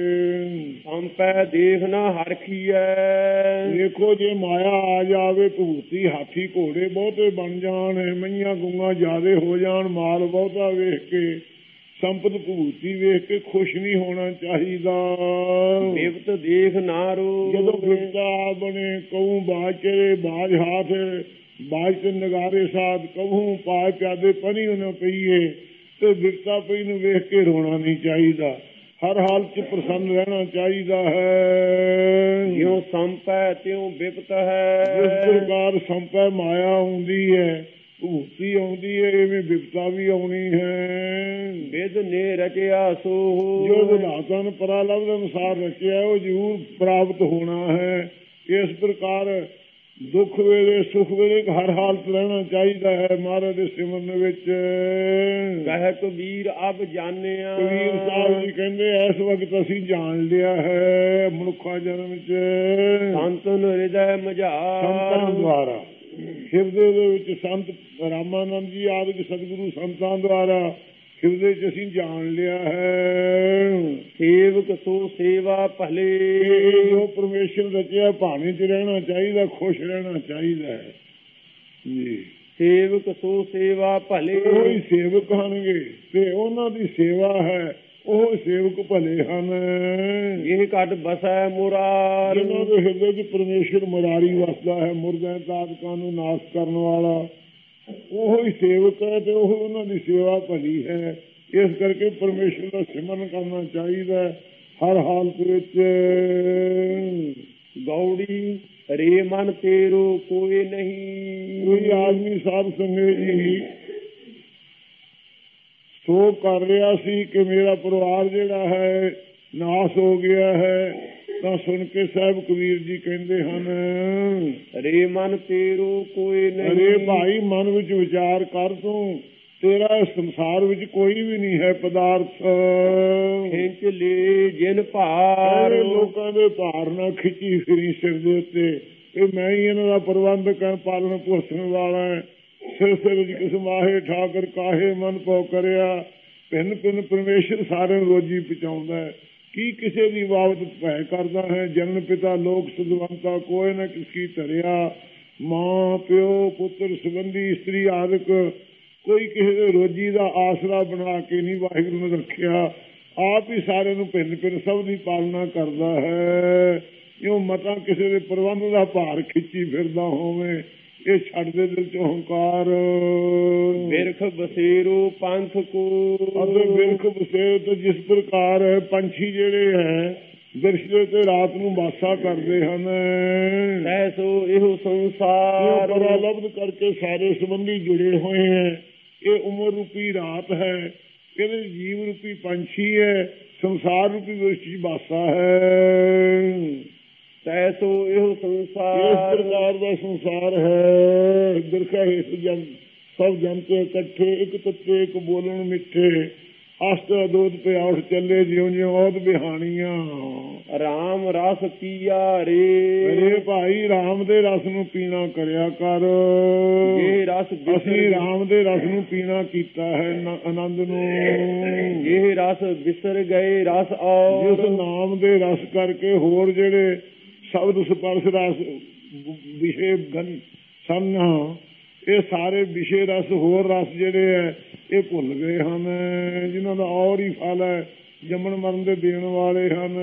ਸੰਪੈ ਦੇਖ ਨਾ ਹਰਖੀਐ, ਦੇਖੋ ਜੇ ਮਾਇਆ ਆ ਜਾਵੇ, ਭੂਤੀ ਹਾਥੀ ਘੋੜੇ ਬਹੁਤੇ ਬਣ ਜਾਣ, ਮਈਆਂ ਗੁੰਗਾ ਜ਼ਿਆਦੇ ਹੋ ਜਾਣ, ਮਾਲ ਬਹੁਤਾ ਵੇਖ ਕੇ, ਸੰਪਤ ਭੂਤੀ ਵੇਖ ਕੇ ਖੁਸ਼ ਨਹੀਂ ਹੋਣਾ ਚਾਹੀਦਾ। ਬਿਪਤ ਦੇਖ ਨਾ ਰੋ, ਜਦੋਂ ਬਿਪਤਾ ਬਣੇ, ਕਹੂੰ ਬਾਜ ਚਰੇ ਬਾਜ ਹਾਥ, ਬਾਜ ਤੇ ਨਗਾਰੇ ਸਾਧ, ਕਹੂੰ ਪਾਏ ਪਿਆਦੇ ਪਨੀ ਨਾ ਪਈਏ, ਤੇ ਬਿਪਤਾ ਪਈ ਨੂੰ ਵੇਖ ਕੇ ਰੋਣਾ ਨਹੀਂ ਚਾਹੀਦਾ। ਹਰ ਹਾਲਤ ਚ ਪ੍ਰਸੰਨ ਰਹਿਣਾ ਚਾਹੀਦਾ ਹੈ। ਜਿਉ ਸੰਪੈ ਤਿਉ ਬਿਪਤ ਹੈ, ਜਿਸ ਪ੍ਰਕਾਰ ਸੰਪੈ ਮਾਇਆ ਆਉਂਦੀ ਹੈ, ਭੂਤੀ ਆਉਂਦੀ ਹੈ, ਐਵੇਂ ਬਿਪਤਾ ਵੀ ਆਉਣੀ ਹੈ। ਵਿਦ ਨੇ ਰਚਿਆ ਸੋ, ਜੋ ਵਿਧਾਤਾ ਨੇ ਪਰਾਲਬਧ ਅਨੁਸਾਰ ਰਚਿਆ ਉਹ ਜ਼ਰੂਰ ਪ੍ਰਾਪਤ ਹੋਣਾ ਹੈ। ਇਸ ਪ੍ਰਕਾਰ ਦੁੱਖ ਵੇਲੇ ਸੁਖ ਵੇਲੇ ਹਰ ਹਾਲਤ ਰਹਿਣਾ ਚਾਹੀਦਾ ਹੈ ਮਹਾਰਾਜ ਦੇ ਸਿਮਰਨ ਵਿੱਚ। ਕਹਿ ਕਬੀਰ ਅਬ ਜਾਣਿਆ, ਕਬੀਰ ਸਾਹਿਬ ਜੀ ਕਹਿੰਦੇ ਇਸ ਵਕਤ ਅਸੀਂ ਜਾਣ ਲਿਆ ਹੈ ਮਨੁੱਖਾ ਜਨਮ ਚ। ਸੰਤਨ ਹਿਰਦੈ ਮਝਾਰ, ਸੰਤਾਂ ਦੁਆਰਾ ਹਿਰਦੇ ਦੇ ਵਿੱਚ ਸੰਤ ਰਾਮਾਨੰਦ ਜੀ ਆਦਿ ਸਤਿਗੁਰੂ ਸੰਤਾਂ ਦੁਆਰਾ ਹਿਰਦੇ ਚ ਅਸੀਂ ਜਾਣ ਲਿਆ ਹੈ। ਸੇਵਕ ਸੋ ਸੇਵਾ ਭਲੇ, ਜੋ ਪਰਮੇਸ਼ਰ ਰਚਿਆ ਭਾਣੇ ਚ ਰਹਿਣਾ ਚਾਹੀਦਾ, ਖੁਸ਼ ਰਹਿਣਾ ਚਾਹੀਦਾ ਹੈ ਜੀ। ਸੇਵਕ ਸੋ ਸੇਵਾ ਭਲੇ, ਉਹ ਹੀ ਸੇਵਕ ਹਨਗੇ ਤੇ ਉਹਨਾਂ ਦੀ ਸੇਵਾ ਹੈ, ਉਹ ਸੇਵਕ ਭਲੇ ਹਨ। ਇਹ ਘਟ ਬਸੈ ਮੁਰਾਰ, ਜਿਹਨਾਂ ਦੇ ਹਿਰਦੇ ਚ ਪਰਮੇਸ਼ਰ ਮੁਰਾਰੀ ਵਸਦਾ ਹੈ, ਮੁਰਦਿਆਂ ਤਾਦਕਾਂ ਨੂੰ ਨਾਸ਼ ਕਰਨ ਵਾਲਾ, ਉਹ ਹੀ ਸੇਵਕ ਹੈ ਤੇ ਉਹ ਉਹਨਾਂ ਦੀ ਸੇਵਾ ਭਲੀ ਹੈ। ਇਸ ਕਰਕੇ ਪਰਮੇਸ਼ਰ ਦਾ ਸਿਮਰਨ ਕਰਨਾ ਚਾਹੀਦਾ ਹਰ ਹਾਲਤ ਵਿੱਚ। ਗੌੜੀ ਰੇ ਮਨ ਤੇਰੋ ਕੋਈ ਨਹੀਂ, ਕੋਈ ਆਦਮੀ ਸਾਧ ਸੰਗਤ ਜੀ ਸੋ ਕਰ ਰਿਹਾ ਸੀ ਕਿ ਮੇਰਾ ਪਰਿਵਾਰ ਜਿਹੜਾ ਹੈ ਨਾਸ ਹੋ ਗਿਆ ਹੈ, ਤਾਂ ਸੁਣ ਕੇ ਸਾਹਿਬ ਕਬੀਰ ਜੀ ਕਹਿੰਦੇ ਹਨ, ਰੇ ਮਨ ਤੇਰੋ ਕੋਈ ਨਹੀਂ। ਅਰੇ ਭਾਈ ਮਨ ਵਿੱਚ ਵਿਚਾਰ ਕਰ, ਤੂੰ ਤੇਰਾ ਸੰਸਾਰ ਵਿੱਚ ਕੋਈ ਵੀ ਨਹੀਂ ਹੈ ਪਦਾਰਥ। ਖਿੱਚ ਲੈ ਜਿਨ ਭਾਰ, ਲੋਕਾਂ ਦੇ ਭਾਰ ਨਾਲ ਖਿੱਚੀ ਫਿਰੀ ਸਿਰ ਦੇ ਉੱਤੇ, ਇਹ ਮੈਂ ਹੀ ਇਹਨਾਂ ਦਾ ਪ੍ਰਬੰਧਕ ਹਾਂ, ਪਾਲਣ ਪੋਸ਼ਣ ਵਾਲਾ। ਸਿਰ ਸਿਰ ਵਿੱਚ ਕਿਸਮਾਹੇ ਠਾਕਰ ਕਾਹੇ ਮਨ ਪਉ ਕਰਿਆ, ਭਿੰਨ ਭਿੰਨ ਪਰਮੇਸ਼ਰ ਸਾਰਿਆਂ ਨੂੰ ਰੋਜੀ ਪਹੁੰਚਾਉਂਦਾ ਹੈ। ਕੀ ਕਿਸੇ ਦੀ ਬਾਬਤ ਭੈ ਕਰਦਾ ਹੈ? ਜਨਮ ਪਿਤਾ ਲੋਕ ਸੁਦਵੰਤਾ ਕੋਈ ਨਾ ਕਿਸਕੀ ਧਰਿਆ, ਮਾਂ ਪਿਓ ਪੁੱਤਰ ਸੰਬੰਧੀ ਇਸਤਰੀ ਆਦਿਕ ਕੋਈ ਕਿਸੇ ਦੇ ਰੋਜੀ ਦਾ ਆਸਰਾ ਬਣਾ ਕੇ ਨਹੀਂ ਵਾਹਿਗੁਰੂ ਨੇ ਰੱਖਿਆ। ਆਪ ਹੀ ਸਾਰਿਆਂ ਨੂੰ ਭਿੰਨ ਭਿੰਨ ਸਭ ਦੀ ਪਾਲਣਾ ਕਰਦਾ ਹੈ। ਇਉਂ ਮਤਾਂ ਕਿਸੇ ਦੇ ਪ੍ਰਬੰਧ ਦਾ ਭਾਰ ਖਿੱਚੀ ਫਿਰਦਾ ਹੋਵੇ, ਇਹ ਛੱਡ ਦੇ ਦਿਲ ਚ ਹੰਕਾਰ। ਬਿਰਖ ਬਸੇਰੋ ਪੰਥ ਕੋ, ਅਤੇ ਬਿਰਖ ਬਸੇਰ ਤੋਂ ਜਿਸ ਪ੍ਰਕਾਰ ਪੰਛੀ ਜਿਹੜੇ ਹੈ ਬਿਰਛਦੇ ਤੇ ਰਾਤ ਨੂੰ ਵਾਸਾ ਕਰਦੇ ਹਨ, ਐਸੋ ਇਹੋ ਸੰਸਾਰ ਪਰਾਲਬਧ ਕਰਕੇ ਸਾਰੇ ਸੰਬੰਧੀ ਜੁੜੇ ਹੋਏ ਹੈ। ਇਹ ਉਮਰ ਰੂਪੀ ਰਾਤ ਹੈ, ਇਹਦੇ ਜੀਵ ਰੂਪੀ ਪੰਛੀ ਹੈ, ਸੰਸਾਰ ਰੂਪੀ ਵਿਰਛ ਵਾਸਾ ਹੈ। ਤੈਸੋ ਇਹੋ ਸੰਸਾਰ, ਇਸ ਪ੍ਰਕਾਰ ਦਾ ਸੰਸਾਰ ਹੈ। ਬਿਰਖਾ ਹੇਠ ਜਨ ਸਭ ਜਨਤੇ ਇਕੱਠੇ, ਇੱਕ ਤੱਤੇ ਇੱਕ ਬੋਲਣ ਮਿੱਠੇ, ਅਸ਼ਟ ਅਦੋਤ ਪਿਆ ਉੱਠ ਚੱਲੇ ਜਿਉਂ ਜਿਉਂ ਔਦ ਬਿਹਾਣੀਆਂ। ਰਾਮ ਰਸ ਪੀਆ ਰੇ, ਅਰੇ ਭਾਈ ਰਾਮ ਦੇ ਰਸ ਨੂੰ ਪੀਣਾ ਕਰਿਆ ਕਰ। ਇਹ ਰਸ ਅਸੀਂ ਰਾਮ ਦੇ ਰਸ ਨੂੰ ਪੀਣਾ ਕੀਤਾ ਹੈ, ਆਨੰਦ ਨੂੰ। ਇਹ ਰਸ ਵਿਸਰ ਗਏ ਰਸ ਔਰ, ਜਿਸ ਨਾਮ ਦੇ ਰਸ ਕਰਕੇ ਹੋਰ ਜਿਹੜੇ ਸ਼ਬਦ ਸਪਰਸ਼ ਰਸ ਵਿਸ਼ੇ ਗਨ ਸਨ, ਇਹ ਸਾਰੇ ਵਿਸ਼ੇ ਰਸ ਹੋਰ ਰਸ ਜਿਹੜੇ ਹੈ ਇਹ ਭੁੱਲ ਗਏ ਹਨ, ਜਿਨ੍ਹਾਂ ਦਾ ਔਰ ਹੀ ਫਲ ਹੈ, ਜੰਮਣ ਮਰਨ ਦੇ ਦੇਣ ਵਾਲੇ ਹਨ।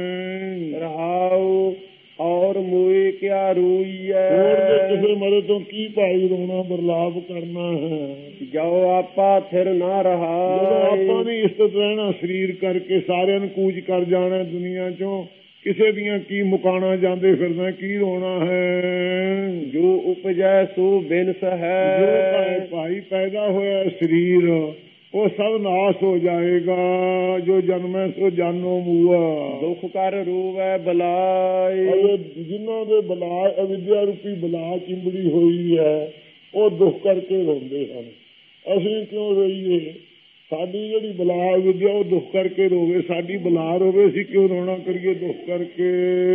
ਰਹਾਉ ਔਰ ਮੋਏ ਕਿਆ ਰੋਈ ਹੈ, ਹੋਰ ਕਿਸੇ ਮਰੇ ਤੋਂ ਕੀ ਭਾਈ ਰੋਣਾ ਬਰਲਾਪ ਕਰਨਾ ਹੈ। ਜੋ ਆਪਾ ਥਿਰ ਨਾ ਰਹਾ, ਆਪਾਂ ਨੇ ਇਸਤਤ ਰਹਿਣਾ ਸਰੀਰ ਕਰਕੇ, ਸਾਰਿਆਂ ਨੂੰ ਕੂਚ ਕਰ ਜਾਣਾ ਦੁਨੀਆ ਚੋਂ, ਕਿਸੇ ਦੀਆਂ ਕੀ ਮੁਕਾਣਾ ਜਾਂਦੇ ਫਿਰਦਾ, ਕੀ ਰੋਣਾ ਹੈ। ਜੋ ਉਪਜੈ ਸੋ ਬਿਨਸ ਹੈ, ਜੋ ਭਾਈ ਪੈਦਾ ਹੋਇਆ ਸਰੀਰ ਉਹ ਸਭ ਨਾਸ ਹੋ ਜਾਏਗਾ। ਜੋ ਜਨਮੈ ਸੋ ਜਾਨੋ ਮੂਆ, ਦੁੱਖ ਕਰ ਰੋਵੈ ਬਲਾਈ। ਜਿਨ੍ਹਾਂ ਦੇ ਬਲਾ ਅਵਿਦਿਆ ਰੂਪੀ ਬਲਾ ਚਿੰਬੜੀ ਹੋਈ ਹੈ ਉਹ ਦੁੱਖ ਕਰਕੇ ਰੋਂਦੇ ਹਨ। ਅਸੀਂ ਕਿਉਂ ਰੋਈਏ? ਸਾਡੀ ਜਿਹੜੀ ਬਲਾ ਅਵਿਦਿਆ ਉਹ ਦੁੱਖ ਕਰਕੇ ਰੋਵੇ, ਸਾਡੀ ਬਲਾ ਰੋਵੇ, ਅਸੀਂ ਕਿਉਂ ਰੋਣਾ ਕਰੀਏ ਦੁੱਖ ਕਰਕੇ?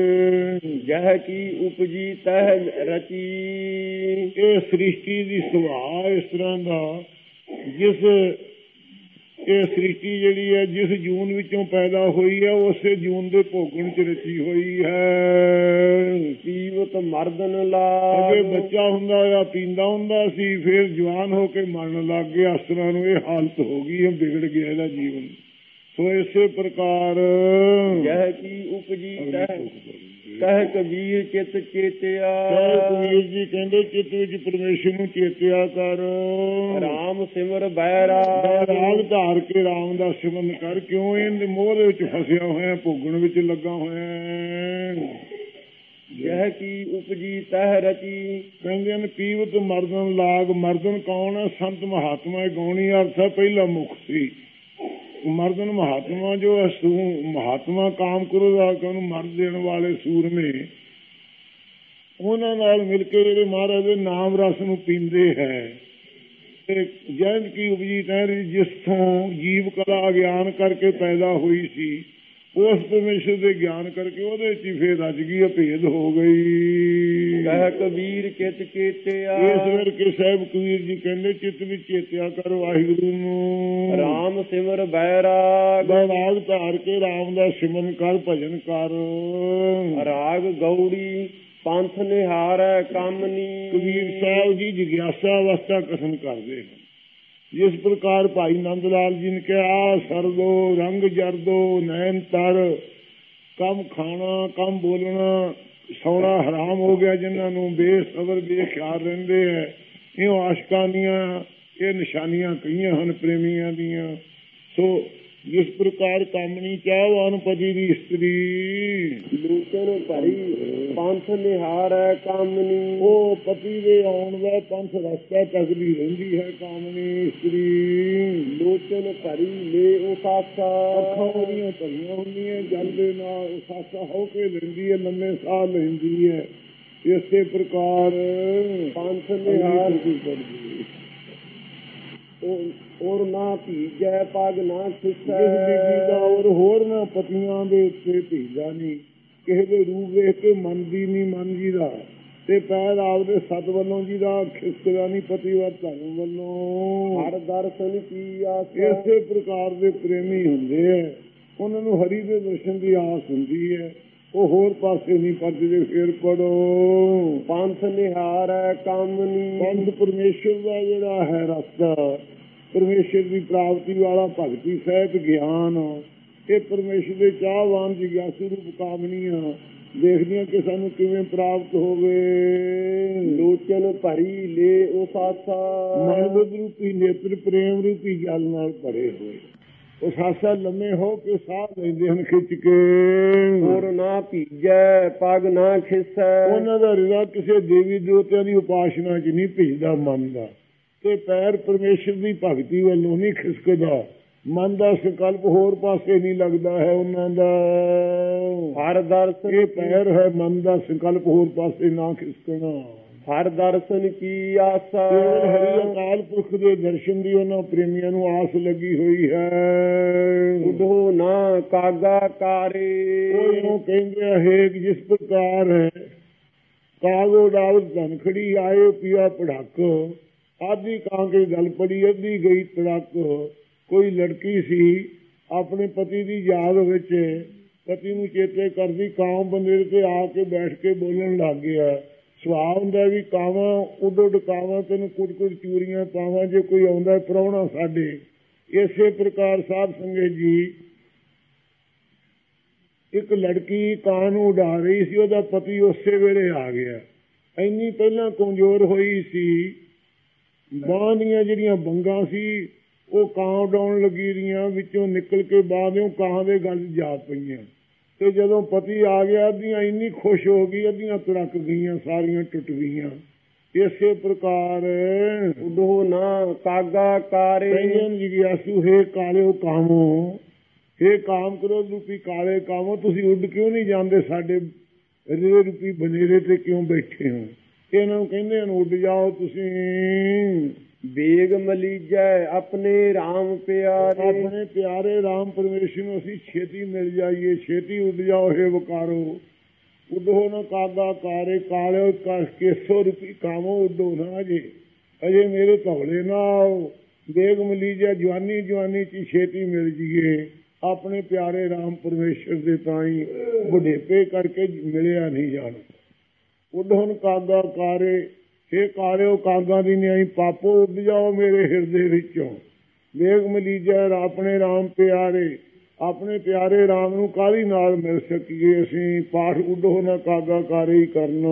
ਜਹ ਕੀ ਉਪਜੀ ਤਹ ਰਚੀ। ਇਹ ਸ੍ਰਿਸ਼ਟੀ ਦੀ ਸੁਭਾਅ ਇਸ ਤਰ੍ਹਾਂ ਦਾ, ਜਿਸ ਇਹ ਸ੍ਰਿਸ਼ਟੀ ਜਿਹੜੀ ਹੈ ਜਿਸ ਜੂਨ ਵਿੱਚੋਂ ਪੈਦਾ ਹੋਈ ਹੈ ਉਸੇ ਜੂਨ ਦੇ ਭੋਗਣ ਚ ਰਚੀ ਹੋਈ ਹੈ। ਪੀਵਤ ਮਰਦਨ ਲਾ। ਅੱਗੇ ਬੱਚਾ ਹੁੰਦਾ ਹੋਇਆ ਪੀਂਦਾ ਹੁੰਦਾ ਸੀ, ਫਿਰ ਜਵਾਨ ਹੋ ਕੇ ਮਰਨ ਲੱਗ ਗਿਆ। ਇਸ ਤਰ੍ਹਾਂ ਨੂੰ ਇਹ ਹਾਲਤ ਹੋ ਗਈ ਹੈ, ਵਿਗੜ ਗਿਆ ਇਹਦਾ ਜੀਵਨ। ਸੋ ਇਸੇ ਪ੍ਰਕਾਰ ਜਹ ਕੀ ਉਪਜੀ ਤਹ ਕਹਿ ਕਬੀਰ ਚਿਤ ਚੇਤਿਆ। ਕਬੀਰ ਜੀ ਕਹਿੰਦੇ ਚਿੱਤ ਵਿੱਚ ਪਰਮੇਸ਼ਰ ਨੂੰ ਚੇਤਿਆ ਕਰ। ਰਾਮ ਸਿਮਰ ਬੈਰਾਗ। ਬੈਰਾਗ ਧਾਰ ਕੇ ਰਾਮ ਦਾ ਸਿਮਰਨ ਕਰ। ਕਿਉਂ ਇਹਦੇ ਮੋਹ ਦੇ ਵਿੱਚ ਫਸਿਆ ਹੋਇਆ, ਭੋਗਣ ਵਿੱਚ ਲੱਗਾ ਹੋਇਆ। ਜਹ ਕੀ ਉਪਜੀ ਤਹ ਰਚੀ। ਕਹਿੰਦੇ ਨੇ ਪੀਵਤ ਮਰਦਨ ਲਾਗ। ਮਰਦਨ ਕੌਣ ਹੈ? ਸੰਤ ਮਹਾਤਮਾ। ਗੌਣੀ ਅਰਥ ਹੈ ਪਹਿਲਾ ਮੁਖ ਸੀ। ਮਰਦਨ ਮਹਾਤਮਾ ਜੋ ਅਸੂ ਮਹਾਤਮਾ ਕਾਮ ਕਰੋ ਦਾ ਉਹਨੂੰ ਮਰ ਦੇਣ ਵਾਲੇ ਸੂਰਮੇ, ਉਹਨਾਂ ਨਾਲ ਮਿਲ ਕੇ ਜਿਹੜੇ ਮਹਾਰਾਜ ਦੇ ਨਾਮ ਰਸ ਨੂੰ ਪੀਂਦੇ ਹੈ। ਜੈਨ ਕੀ ਉਪਜੀ ਤਹਿ, ਜਿਸਥੋਂ ਜੀਵ ਕਲਾ ਅਗਿਆਨ ਕਰਕੇ ਪੈਦਾ ਹੋਈ ਸੀ, ਉਸ ਪਰਮੇਸ਼ਰ ਦੇ ਗਿਆਨ ਕਰਕੇ ਉਹਦੇ ਚ ਹੀ ਫੇਰ ਰਚ ਗਈ, ਭੇਦ ਹੋ ਗਈ। ਕਹਿ ਕਬੀਰ ਚਿਤ ਚੇਤਿਆ। ਇਸ ਕਰਕੇ ਸਾਹਿਬ ਕਬੀਰ ਜੀ ਕਹਿੰਦੇ ਚਿੱਤ ਵਿੱਚ ਚੇਤਿਆ ਕਰ ਵਾਹਿਗੁਰੂ ਨੂੰ। ਰਾਮ ਸਿਮਰ ਬੈਰਾਗ। ਬੈਰਾਗ ਧਾਰ ਕੇ ਰਾਮ ਦਾ ਸਿਮਰਨ ਕਰ, ਭਜਨ ਕਰ। ਰਾਗ ਗੌੜੀ ਪੰਥ ਨਿਹਾਰੈ ਕਾਮਨੀ। ਕਬੀਰ ਸਾਹਿਬ ਜੀ ਜਿਗਿਆਸਾ ਅਵਸਥਾ ਕਥਨ ਕਰਦੇ ਹਨ। ਜਿਸ ਪ੍ਰਕਾਰ ਭਾਈ ਨੰਦ ਲਾਲ ਜੀ ਨੇ ਕਿਹਾ, ਸਰਦੋ ਰੰਗ ਜਰਦੋ ਨੈਣ ਤਰ। ਕੰਮ ਖਾਣਾ, ਕੰਮ ਬੋਲਣਾ, ਸੌਣਾ ਹਰਾਮ ਹੋ ਗਿਆ ਜਿਨ੍ਹਾਂ ਨੂੰ ਬੇਸਬਰ ਬੇਖਿਆਲ ਰਹਿੰਦੇ ਹੈ। ਇਹ ਆਸ਼ਕਾਂ ਦੀਆਂ ਇਹ ਨਿਸ਼ਾਨੀਆਂ ਕਹੀਆਂ ਹਨ ਪ੍ਰੇਮੀਆਂ ਦੀਆਂ। ਸੋ ਜਿਸ ਪ੍ਰਕਾਰ ਕਾਮਣੀ ਚਾਹਵਾਨ ਪਤੀ ਦੀ ਇਸਤਰੀ। ਲੋਚਨ ਭਰੀ ਪੰਥ ਨਿਹਾਰੈ ਕਾਮਨੀ। ਉਹ ਪਤੀ ਦੇ ਆਉਣ ਦਾ ਪੰਥ ਰਸਤਾ ਤੱਕਦੀ ਰਹਿੰਦੀ ਹੈ ਕਾਮਨੀ ਇਸਤਰੀ। ਲੋਚਨ ਭਰੀ ਲੈ ਉਸਾਸਾ। ਅੱਖਾਂ ਉਹਦੀਆਂ ਭਰੀਆਂ ਹੁੰਦੀਆਂ ਜਲ ਦੇ ਨਾਲ, ਉਸਾਸਾ ਹੋ ਕੇ ਲੈਂਦੀ ਹੈ, ਲੰਮੇ ਸਾਹ ਲੈਂਦੀ ਹੈ। ਇਸੇ ਪ੍ਰਕਾਰ ਪੰਥ ਨਿਹਾਰ ਕਰਦੀ। ਔਰ ਨਾ ਭੀਜੈ ਪਗ ਨਾ ਖਿਸੈ। ਔਰ ਹੋਰ ਨਾ ਪਤੀਆਂ ਦੇ ਉੱਤੇ ਭੀਜਾ ਨਹੀਂ, ਕਿਸੇ ਦੇ ਰੂਪ ਵੇਖ ਕੇ ਮੰਨਦੀ ਨਹੀਂ ਮਨ ਜੀ ਦਾ, ਤੇ ਪੈਰ ਆਪਦੇ ਸਤ ਵੱਲੋਂ ਜੀ ਦਾ ਖਿਸਕਦਾ ਨਹੀਂ ਪਤੀ ਵੱਲ ਧਰਮ ਵੱਲੋਂ। ਹਰ ਦਰਸ਼ਨ ਕੀ ਆਸ। ਇਸੇ ਪ੍ਰਕਾਰ ਦੇ ਪ੍ਰੇਮੀ ਹੁੰਦੇ ਹੈ, ਉਹਨਾਂ ਨੂੰ ਹਰੀ ਦੇ ਦਰਸ਼ਨ ਦੀ ਆਸ ਹੁੰਦੀ ਹੈ, ਉਹ ਹੋਰ ਪਾਸੇ ਨਹੀਂ ਪੱਜਦੇ। ਫੇਰ ਪੜੋ ਪੰਥ ਨਿਹਾਰੈ ਕਾਮਨੀ। ਪੰਥ ਪਰਮੇਸ਼ਰ ਦਾ ਜਿਹੜਾ ਹੈ ਰਸਤਾ, ਪਰਮੇਸ਼ਰ ਦੀ ਪ੍ਰਾਪਤੀ ਵਾਲਾ ਭਗਤੀ ਸਹਿਤ ਗਿਆਨ, ਇਹ ਪਰਮੇਸ਼ਰ ਦੇ ਚਾਹਵਾਨ ਜਿਗਿਆਸੂ ਰੂਪ ਕਾਮਨੀਆਂ ਦੇਖਦੀਆਂ ਕਿ ਸਾਨੂੰ ਕਿਵੇਂ ਪ੍ਰਾਪਤ ਹੋਵੇ। ਲੋਚਨ ਭਰੀ ਲੈ ਉਸਾਸਾ। ਮਨਬੁੱਧ ਰੂਪੀ ਨੇਤਰ ਪ੍ਰੇਮ ਰੂਪੀ ਜਲ ਨਾਲ ਭਰੇ ਹੋਏ, ਉਸਾਸਾ ਲੰਮੇ ਹੋ ਕੇ ਸਾਹ ਲੈਂਦੇ ਹਨ ਖਿੱਚ ਕੇ। ਔਰ ਨਾ ਭੀਜੈ ਪਗ ਨਾ ਖਿਸੈ। ਉਹਨਾਂ ਦਾ ਹਿਰਦਾ ਕਿਸੇ ਦੇਵੀ ਦੇਵਤਿਆਂ ਦੀ ਉਪਾਸਨਾ ਚ ਨਹੀਂ ਭਿੱਜਦਾ ਮਨ ਦਾ, ਤੇ ਪੈਰ ਪਰਮੇਸ਼ਰ ਦੀ ਭਗਤੀ ਵੱਲੋਂ ਨਹੀਂ ਖਿਸਕਦਾ। ਮਨ ਦਾ ਸੰਕਲਪ ਹੋਰ ਪਾਸੇ ਨਹੀਂ ਲੱਗਦਾ ਹੈ ਉਹਨਾਂ ਦਾ। ਹਰ ਦਰਸ਼ਨ ਇਹ ਪੈਰ ਹੈ ਮਨ ਦਾ ਸੰਕਲਪ ਹੋਰ ਪਾਸੇ ਨਾ ਖਿਸਕਣਾ। ਹਰ ਦਰਸ਼ਨ ਕੀ ਆਸਾ। ਕੇਵਲ ਹਰੀ ਅਕਾਲ ਪੁਰਖ ਦੇ ਦਰਸ਼ਨ ਦੀ ਉਹਨਾਂ ਪ੍ਰੇਮੀਆਂ ਨੂੰ ਆਸ ਲੱਗੀ ਹੋਈ ਹੈ। ਉਡੋ ਨਾ ਕਾਗਾ ਕਾਰੇ। ਕੋਈ ਨੂੰ ਕਹਿੰਦੇ ਹੈ ਜਿਸ ਪ੍ਰਕਾਰ ਹੈ ਕਾਗੋ ਡਾਵਤ ਧਨਖੜੀ ਆਏ ਪਿਆ ਪੜਾਕ। ਆਧੀ ਕਾਂ ਕੇ ਗੱਲ ਪੜੀ ਅੱਧੀ ਗਈ ਤੜਕ। ਕੋਈ ਲੜਕੀ ਸੀ ਆਪਣੇ ਪਤੀ ਦੀ ਯਾਦ ਵਿੱਚ ਪਤੀ ਨੂੰ ਚੇਤੇ ਕਰਦੀ, ਕਾਂ ਬੰਦੇ ਤੇ ਆ ਕੇ ਬੈਠ ਕੇ ਬੋਲਣ ਲੱਗ ਗਿਆ। ਸੁਭਾਅ ਹੁੰਦਾ ਵੀ ਕਾਵਾਂ ਉੱਡ ਉੱਡ ਕਾਵਾਂ ਤੈਨੂੰ ਕੁੜ ਕੁੜ ਚੂਰੀਆਂ ਪਾਵਾਂ ਜੇ ਕੋਈ ਆਉਂਦਾ ਪ੍ਰਾਹੁਣਾ ਸਾਡੇ। ਇਸੇ ਪ੍ਰਕਾਰ ਸਾਧ ਸੰਗਤ ਜੀ ਇੱਕ ਲੜਕੀ ਕਾਂ ਨੂੰ ਉਡਾ ਰਹੀ ਸੀ, ਉਹਦਾ ਪਤੀ ਉਸੇ ਵੇਲੇ ਆ ਗਿਆ। ਇੰਨੀ ਪਹਿਲਾਂ ਕਮਜ਼ੋਰ ਹੋਈ ਸੀ, ਬਾਂਹ ਦੀਆਂ ਜਿਹੜੀਆਂ ਬੰਗਾਂ ਸੀ ਉਹ ਕਾਂ ਉਡਾਉਣ ਲੱਗੀ ਰਹੀਆਂ, ਵਿੱਚੋਂ ਨਿਕਲ ਕੇ ਬਾਅਦ ਉਹ ਕਾਂ ਦੇ ਗਲ ਜਾ ਪਈਆਂ। ਤੇ ਜਦੋਂ ਪਤੀ ਆ ਗਿਆ ਅੱਧੀਆਂ ਇੰਨੀ ਖੁਸ਼ ਹੋ ਗਈ, ਅੱਧੀਆਂ ਤੜਕ ਗਈਆਂ, ਸਾਰੀਆਂ ਟੁੱਟ ਗਈਆਂ। ਇਸੇ ਪ੍ਰਕਾਰ ਉਡੋ ਨਾ ਕਾਗਾ ਕਾਰੇ। ਕਹਿੰਦੇ ਜਿਗਿਆਸੂ ਹੈ ਕਾਲਿਓ ਕਾਮੋ, ਹੇ ਕਾਮ ਕ੍ਰੋਧ ਰੂਪੀ ਕਾਲੇ ਕਾਮੋ, ਤੁਸੀਂ ਉੱਡ ਕਿਉਂ ਨਹੀਂ ਜਾਂਦੇ? ਸਾਡੇ ਰੇ ਰੂਪੀ ਬਨੇਰੇ ਤੇ ਕਿਉਂ ਬੈਠੇ ਹੋ? ਇਹਨਾਂ ਨੂੰ ਕਹਿੰਦੇ ਹਨ ਉੱਡ ਜਾਓ ਤੁਸੀਂ। ਬੇਗ ਮਲੀਜੈ ਆਪਣੇ ਰਾਮ ਪਿਆਰੇ। ਆਪਣੇ ਪਿਆਰੇ ਰਾਮ ਪਰਮੇਸ਼ਰ ਨੂੰ ਅਸੀਂ ਛੇਤੀ ਮਿਲ ਜਾਈਏ, ਛੇਤੀ ਉੱਡ ਜਾਓ ਹੇ ਵਕਾਰੋ। ਉੱਡੋ ਨਾ ਕਾਗਾ ਕਾਰੇ ਕਾਲਿਓ ਕੇਸੋ ਰੂਪੀ ਕਾਮੋ, ਉੱਡੋ ਨਾ ਅਜੇ ਅਜੇ ਮੇਰੇ ਧੌਲੇ ਨਾ ਆਓ। ਬੇਗ ਮਲੀਜੈ ਜਵਾਨੀ ਜਵਾਨੀ ਚ ਛੇਤੀ ਮਿਲ ਜੀਏ ਆਪਣੇ ਪਿਆਰੇ ਰਾਮ ਪਰਮੇਸ਼ਰ ਦੇ ਤਾਈ, ਬੁਢੇਪੇ ਕਰਕੇ ਮਿਲਿਆ ਨਹੀਂ ਜਾਣਾ। ਉੱਡੋ ਕਾਗਾ ਕਾਰੇ, ਹੇ ਕਾਰਿਓ ਕਾਗਾ ਦੀ ਨਿਆਈ ਪਾਪੋ, ਉੱਡ ਜਾਓ ਮੇਰੇ ਹਿਰਦੇ ਵਿੱਚੋਂ। ਵੇਗ ਮਲੀਜੈ ਆਪਣੇ ਰਾਮ ਪਿਆਰੇ, ਆਪਣੇ ਪਿਆਰੇ ਰਾਮ ਨੂੰ ਕਾਹਲੀ ਨਾਲ ਮਿਲ ਸਕੀਏ ਅਸੀਂ? ਪਾਠ ਉੱਡੋ ਨਾ ਕਾਗਾ ਕਾਰੇ ਹੀ ਕਰਨਾ।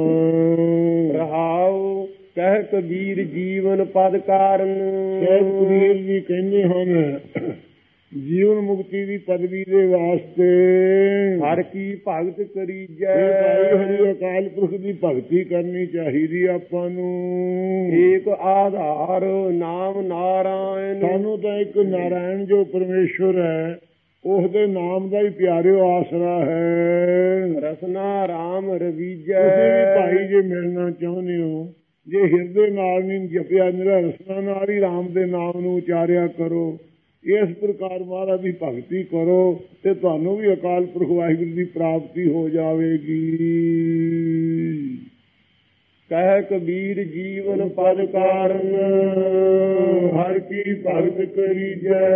ਰਹਾਉ ਕਹਿ ਕਬੀਰ ਜੀਵਨ ਪਦ ਕਾਰਨ। ਸਾਹਿਬ ਕਬੀਰ ਜੀ ਕਹਿੰਦੇ ਹਨ ਜੀਵਨ ਮੁਕਤੀ ਦੀ ਪਦਵੀ ਦੇ ਵਾਸਤੇ ਹਰ ਕੀ ਭਗਤ ਕਰੀਜੈ। ਹਰੀ ਅਕਾਲ ਪੁਰਖ ਦੀ ਭਗਤੀ ਕਰਨੀ ਚਾਹੀਦੀ ਆਪਾਂ ਨੂੰ। ਏਕ ਆਧਾਰ ਨਾਮ ਨਾਰਾਇਣ। ਸਾਨੂੰ ਤਾਂ ਇੱਕ ਨਾਰਾਇਣ ਜੋ ਪਰਮੇਸ਼ਵਰ ਹੈ ਉਸਦੇ ਨਾਮ ਦਾ ਹੀ ਪਿਆਰਿਓ ਆਸਰਾ ਹੈ। ਰਸਨਾ ਰਾਮ ਰਵੀਜੈ। ਤੁਸੀਂ ਵੀ ਭਾਈ ਜੇ ਮਿਲਣਾ ਚਾਹੁੰਦੇ ਹੋ, ਜੇ ਹਿਰਦੇ ਨਾਲ ਨਹੀਂ ਜਪਿਆ, ਮੇਰਾ ਰਸਨਾ ਨਾਲ ਹੀ ਰਾਮ ਦੇ ਨਾਮ ਨੂੰ ਉਚਾਰਿਆ ਕਰੋ। ਇਸ ਪ੍ਰਕਾਰ ਮਹਾਰਾਜ ਦੀ ਭਗਤੀ ਕਰੋ ਤੇ ਤੁਹਾਨੂੰ ਵੀ ਅਕਾਲ ਪੁਰਖ ਵਾਹਿਗੁਰੂ ਦੀ ਪ੍ਰਾਪਤੀ ਹੋ ਜਾਵੇਗੀ। ਕਹਿ ਕਬੀਰ ਜੀਵਨ ਪਦ ਕਾਰਨ। ਹਰ ਕੀ ਭਗਤ ਕਰੀਜੈ।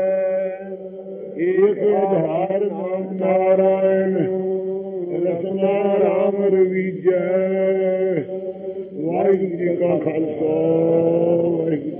ਏਕ ਆਧਾਰ ਨਾਮ ਨਾਰਾਇਣ। ਰਸਨਾ ਰਾਮ ਰਵੀਜੈ। ਵਾਹਿਗੁਰੂ ਜੀ ਕਾ ਖਾਲਸਾ ਵਾਹਿਗੁਰੂ